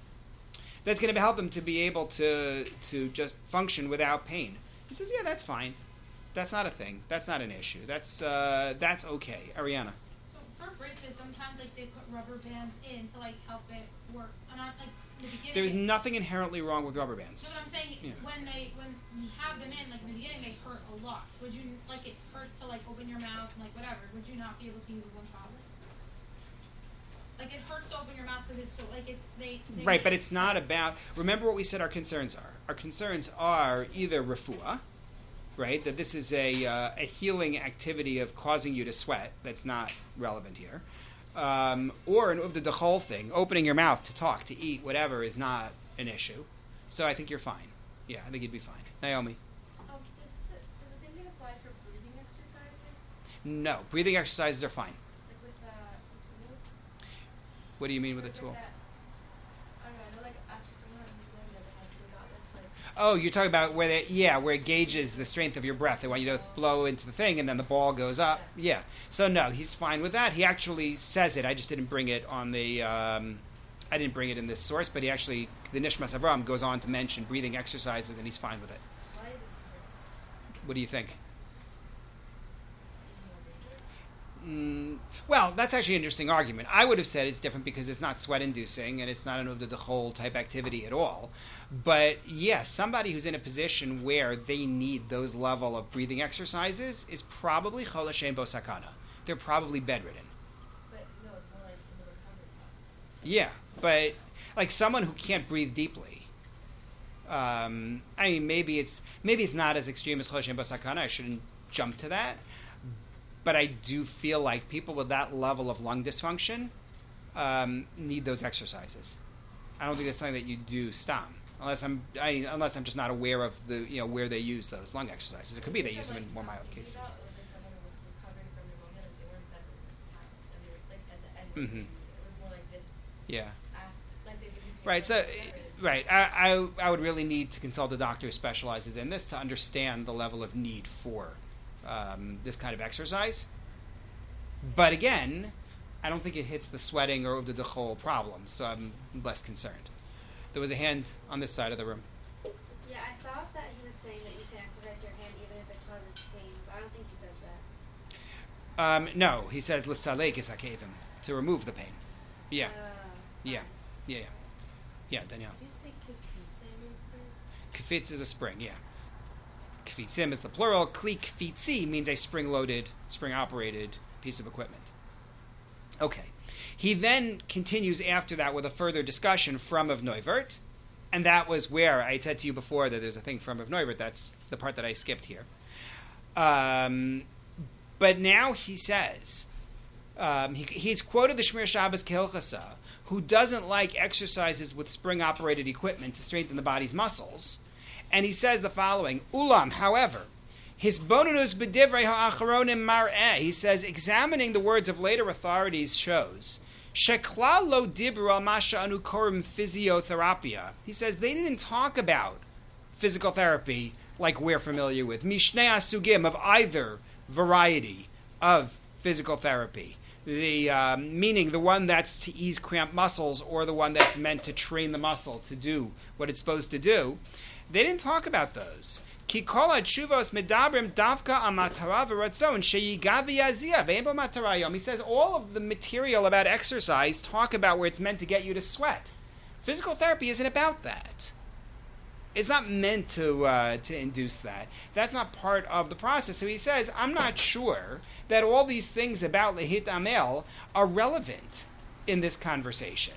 to just function without pain. He says, yeah, that's fine. That's not a thing. That's not an issue. That's okay. Ariana. So for braces, sometimes like they put rubber bands in to like help it work. Not like in the beginning. There's nothing inherently wrong with rubber bands. No, but I'm saying when you have them in, like in the beginning, they hurt a lot. Would you like it hurt to like open your mouth and like whatever? Would you not be able to use it on travel? Like it hurts to open your mouth because it's so like it's they right, but it's not about. Remember what we said our concerns are. Our concerns are either refuah, right? That this is a healing activity of causing you to sweat. That's not relevant here. Or the whole thing, opening your mouth to talk, to eat, whatever, is not an issue. So I think you're fine. Yeah, I think you'd be fine. Naomi. Does the same thing apply for breathing exercises? No, breathing exercises are fine. Like with the tool? What do you mean with a Or is it tool? that- I don't know, I know like after someone on Google and they have they got this like Oh, you're talking about where it gauges the strength of your breath. They want you to blow into the thing, and then the ball goes up. Yeah. So no, he's fine with that. He actually says it. I just didn't bring it on the. I didn't bring it in this source, but he actually, the Nishmas Avram goes on to mention breathing exercises, and he's fine with it. why is it different? What do you think? Is it more dangerous? Well, that's actually an interesting argument. I would have said it's different because it's not sweat-inducing and it's not an Uvda type activity at all. But yes, somebody who's in a position where they need those level of breathing exercises is probably Chol Hashem Bo Sakana. They're probably bedridden. But no, it's more like in the recovery process. Yeah, but like someone who can't breathe deeply. I mean, maybe it's not as extreme as Chol Hashem Bo Sakana. I shouldn't jump to that. But I do feel like people with that level of lung dysfunction need those exercises. I don't think that's something that you do stam, unless I'm just not aware of the where they use those lung exercises. It could be they use them in more mild cases. It was like someone who was recovering from pneumonia, like they weren't bedridden at the time, and they were like at the end when they used it. It was more like this. Yeah. Like they've been using it. Right. So, bedridden. right. I would really need to consult a doctor who specializes in this to understand the level of need for this kind of exercise. But again, I don't think it hits the sweating or the whole problem, so I'm less concerned. There was a hand on this side of the room. Yeah, I thought that he was saying that you can exercise your hand even if it causes pain, but I don't think he says that. No, he says l'salek is hakevim, to remove the pain. Yeah. Yeah. Danielle. Did you say kefitze means spring? Kfitz is a spring, yeah. Kfitzim is the plural. Kli kfitzi means a spring-loaded, spring-operated piece of equipment. Okay. He then continues after that with a further discussion from of Neuvert, and that was where I said to you before that there's a thing from of Neuvert. That's the part that I skipped here. But now he says, he's quoted the Shmir Shabbos Kehilchasa, who doesn't like exercises with spring-operated equipment to strengthen the body's muscles. And he says the following, Ulam, however, his bonus b'divrei ha'acharonim mar'eh, he says, examining the words of later authorities shows, sheklal lo dibru al masha anu korim physiotherapia. He says they didn't talk about physical therapy like we're familiar with. Mishnei asugim, of either variety of physical therapy. meaning the one that's to ease cramped muscles or the one that's meant to train the muscle to do what it's supposed to do. They didn't talk about those. Ki kol hatshuvos medabrim davka amatara v'ratzon sheyigav v'yazia ve'en bo matara yom. He says all of the material about exercise talk about where it's meant to get you to sweat. Physical therapy isn't about that. It's not meant to induce that. That's not part of the process. So he says, I'm not sure that all these things about lehit amel are relevant in this conversation.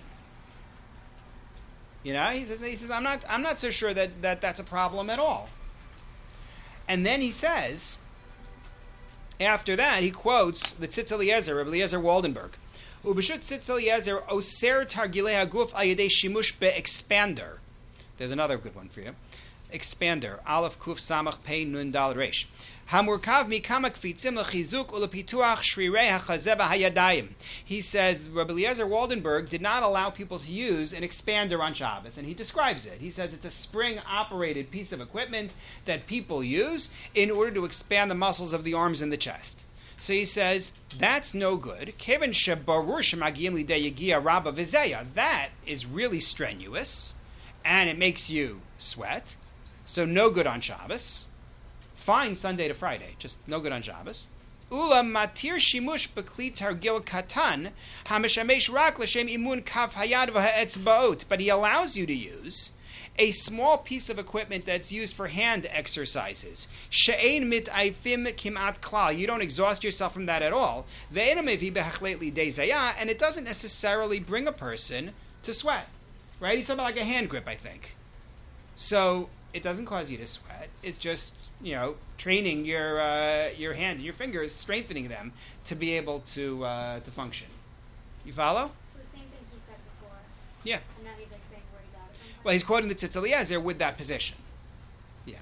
You know, he says, I'm not so sure that that's a problem at all. And then he says, after that, he quotes the Tzitz Eliezer, Rabbi Eliezer Waldenberg. Ubeshut Tzitz Eliezer oser targilei haguf al yedei shimush beexpander. There's another good one for you. Expander. Aleph Kuf Samach Pei Nun Dal Resh. Hamurkav mikama kfitzim lechizuk ulepituach shrirei hachazeh hayadayim. He says Rabbi Eliezer Waldenberg did not allow people to use an expander on Shabbos, and he describes it. He says it's a spring-operated piece of equipment that people use in order to expand the muscles of the arms and the chest. So he says, that's no good. Kevin shebarur shemagiyim lidei yagia rabba v'zeya. That is really strenuous, and it makes you sweat. So no good on Shabbos. Fine Sunday to Friday, just no good on Shabbos. Ula matir shimush b'kli targil katan hamishamesh rak l'shem imun kaf hayad v'ha'etzbaot. But he allows you to use a small piece of equipment that's used for hand exercises. She'ein mit'ayfim kimat klal. You don't exhaust yourself from that at all. Ve'ena mevi behachlet lidei zayah, and it doesn't necessarily bring a person to sweat. Right? He's talking about like a hand grip, I think. So it doesn't cause you to sweat. It's just, training your hand and your fingers, strengthening them to be able to function. You follow? The same thing he said before. Yeah. And now he's like saying where he got it from. Well, he's quoting the Tzitz Eliezer with that position. Yeah.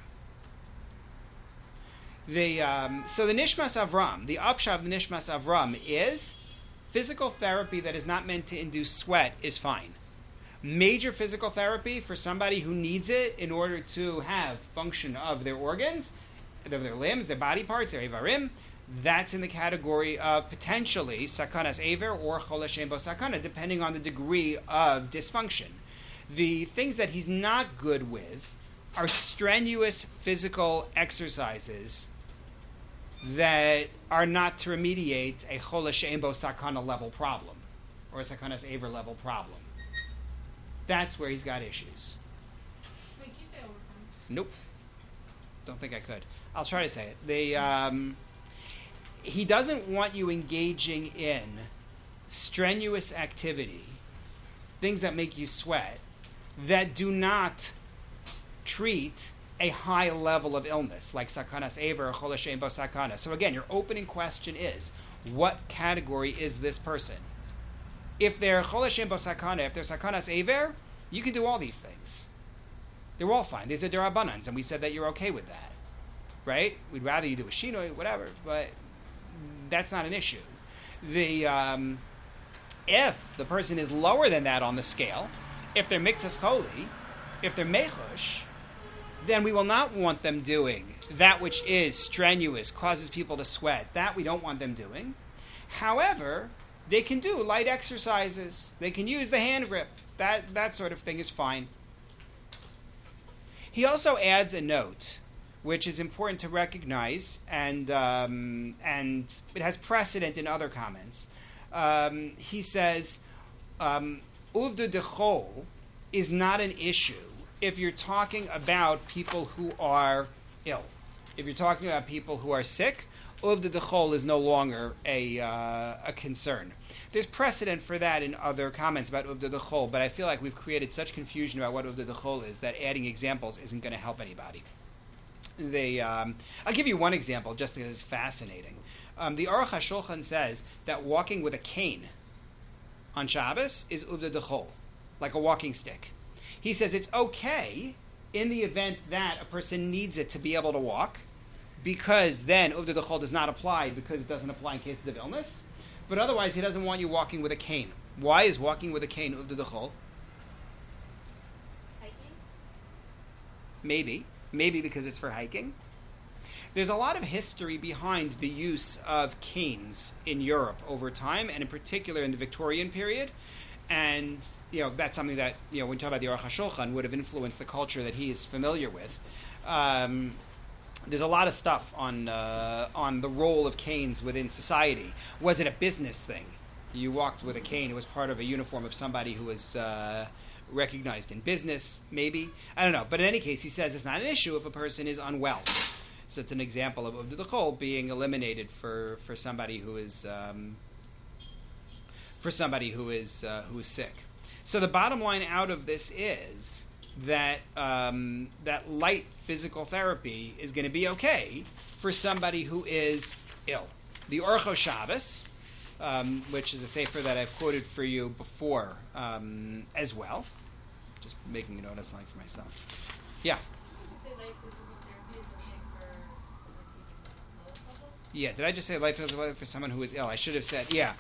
So the Nishmas Avram, the upshot of the Nishmas Avram is physical therapy that is not meant to induce sweat is fine. Major physical therapy for somebody who needs it in order to have function of their organs, their limbs, their body parts, their Evarim, that's in the category of potentially Sakanas Aver or Chol Hashem Bo Sakana, depending on the degree of dysfunction. The things that he's not good with are strenuous physical exercises that are not to remediate a Chol Hashem Bo Sakana level problem or a Sakanas Aver level problem. That's where he's got issues. Wait, can you say overtime? Nope. Don't think I could. I'll try to say it. He doesn't want you engaging in strenuous activity, things that make you sweat, that do not treat a high level of illness, like Sakanas Aver or Chol Hashem Bo Sakana. So again, your opening question is, what category is this person? If they're Chol Hashem Bo Sakana, if they're Sakanas Aver, you can do all these things. They're all fine. These are Derabanans, and we said that you're okay with that. Right? We'd rather you do a Shinoi, whatever, but that's not an issue. If the person is lower than that on the scale, if they're Miktas Choli, if they're Mechush, then we will not want them doing that which is strenuous, causes people to sweat. That we don't want them doing. However, they can do light exercises. They can use the hand grip. That sort of thing is fine. He also adds a note, which is important to recognize, and it has precedent in other comments. He says, Uvda Dechol is not an issue if you're talking about people who are ill. If you're talking about people who are sick, Uvda Dechol is no longer a concern. There's precedent for that in other comments about Uvda Dechol, but I feel like we've created such confusion about what Uvda Dechol is that adding examples isn't going to help anybody. I'll give you one example just because it's fascinating. The Aruch HaShulchan says that walking with a cane on Shabbos is Uvda Dechol, like a walking stick. He says it's okay in the event that a person needs it to be able to walk, because then Uvda Dechol does not apply because it doesn't apply in cases of illness. But otherwise, he doesn't want you walking with a cane. Why is walking with a cane Uvda Dechol? Hiking? Maybe because it's for hiking. there's a lot of history behind the use of canes in Europe over time, and in particular in the Victorian period. And that's something that when we talk about the Aruch HaShulchan would have influenced the culture that he is familiar with. There's a lot of stuff on the role of canes within society. Was it a business thing? You walked with a cane; it was part of a uniform of somebody who was recognized in business, maybe. I don't know. But in any case, he says it's not an issue if a person is unwell. So it's an example of Uvda D'Chol being eliminated for somebody who is sick. So the bottom line out of this is that that light physical therapy is going to be okay for somebody who is ill. The Orcho Shabbos, which is a sefer that I've quoted for you before as well. Just making a note of something for myself. Yeah. Did you say light physical therapy is okay for people with lowest level? Yeah. Did I just say light physical therapy for someone who is ill? I should have said yeah.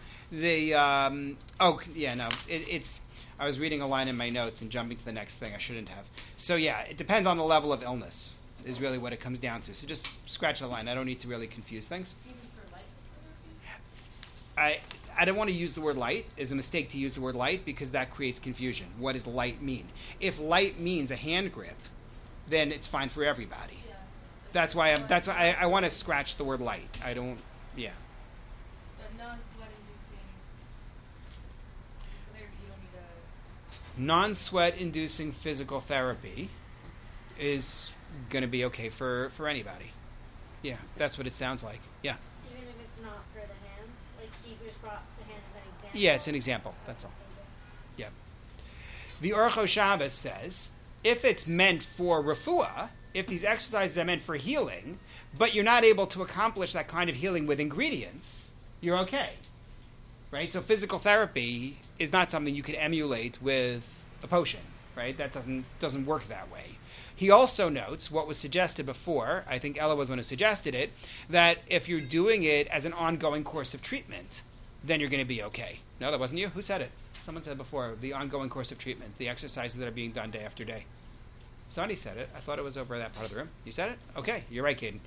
It's. I was reading a line in my notes and jumping to the next thing. I shouldn't have. So yeah, it depends on the level of illness. Is really what it comes down to. So just scratch the line. I don't need to really confuse things. Even for light physical therapy? I don't want to use the word light. It's a mistake to use the word light because that creates confusion. What does light mean? If light means a hand grip, then it's fine for everybody. Yeah. That's why I want to scratch the word light. I don't. Yeah. But non-sweat inducing physical therapy, you don't need a... Non-sweat inducing physical therapy is going to be okay for anybody. Yeah, that's what it sounds like. Yeah. Even if it's not for the hands, like he just brought the hand as an example. Yeah, it's an example. That's all. Yeah. The Orcho Shabbos says if it's meant for refuah, if these exercises are meant for healing, but you're not able to accomplish that kind of healing with ingredients, you're okay. Right? So physical therapy is not something you can emulate with a potion, right? That doesn't work that way. He also notes what was suggested before, I think Ella was the one who suggested it, that if you're doing it as an ongoing course of treatment, then you're going to be okay. No, that wasn't you? Who said it? Someone said before, the ongoing course of treatment, the exercises that are being done day after day. Somebody said it. I thought it was over that part of the room. You said it? Okay, you're right, Caden.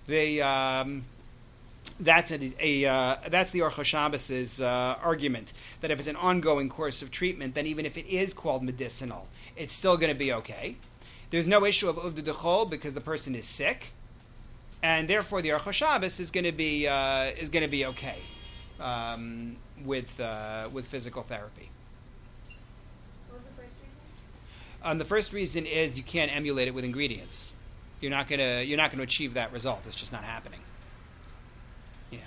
That's the Orcho Shabbos' argument, that if it's an ongoing course of treatment, then even if it is called medicinal, it's still going to be okay. There's no issue of Uvda D'Chol because the person is sick, and therefore the Orcho Shabbos is going to be okay with physical therapy. What was the first reason? The first reason is you can't emulate it with ingredients. You're not going to achieve that result. It's just not happening. Yeah.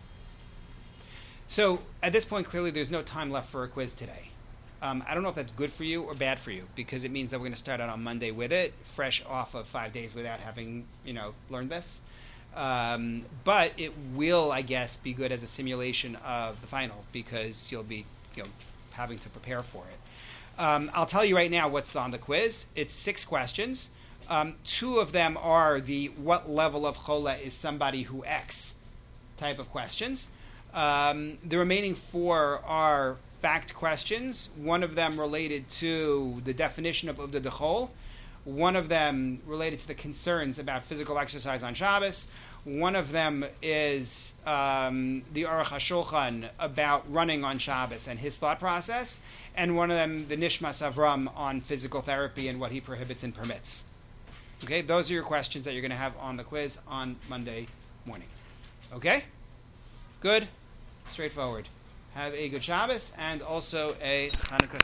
So at this point, clearly, there's no time left for a quiz today. I don't know if that's good for you or bad for you, because it means that we're going to start out on Monday with it, fresh off of 5 days without having, learned this. But it will, I guess, be good as a simulation of the final, because you'll be, having to prepare for it. I'll tell you right now what's on the quiz. It's 6 questions. 2 of them are the what level of chola is somebody who X type of questions. The remaining 4 are fact questions. One of them related to the definition of Uvda D'Chol. One of them related to the concerns about physical exercise on Shabbos. One of them is the Aruch HaShulchan about running on Shabbos and his thought process. And one of them, the Nishmas Avram on physical therapy and what he prohibits and permits. Okay, those are your questions that you're going to have on the quiz on Monday morning. Okay? Good? Straightforward. Have a good Shabbos and also a Hanukkah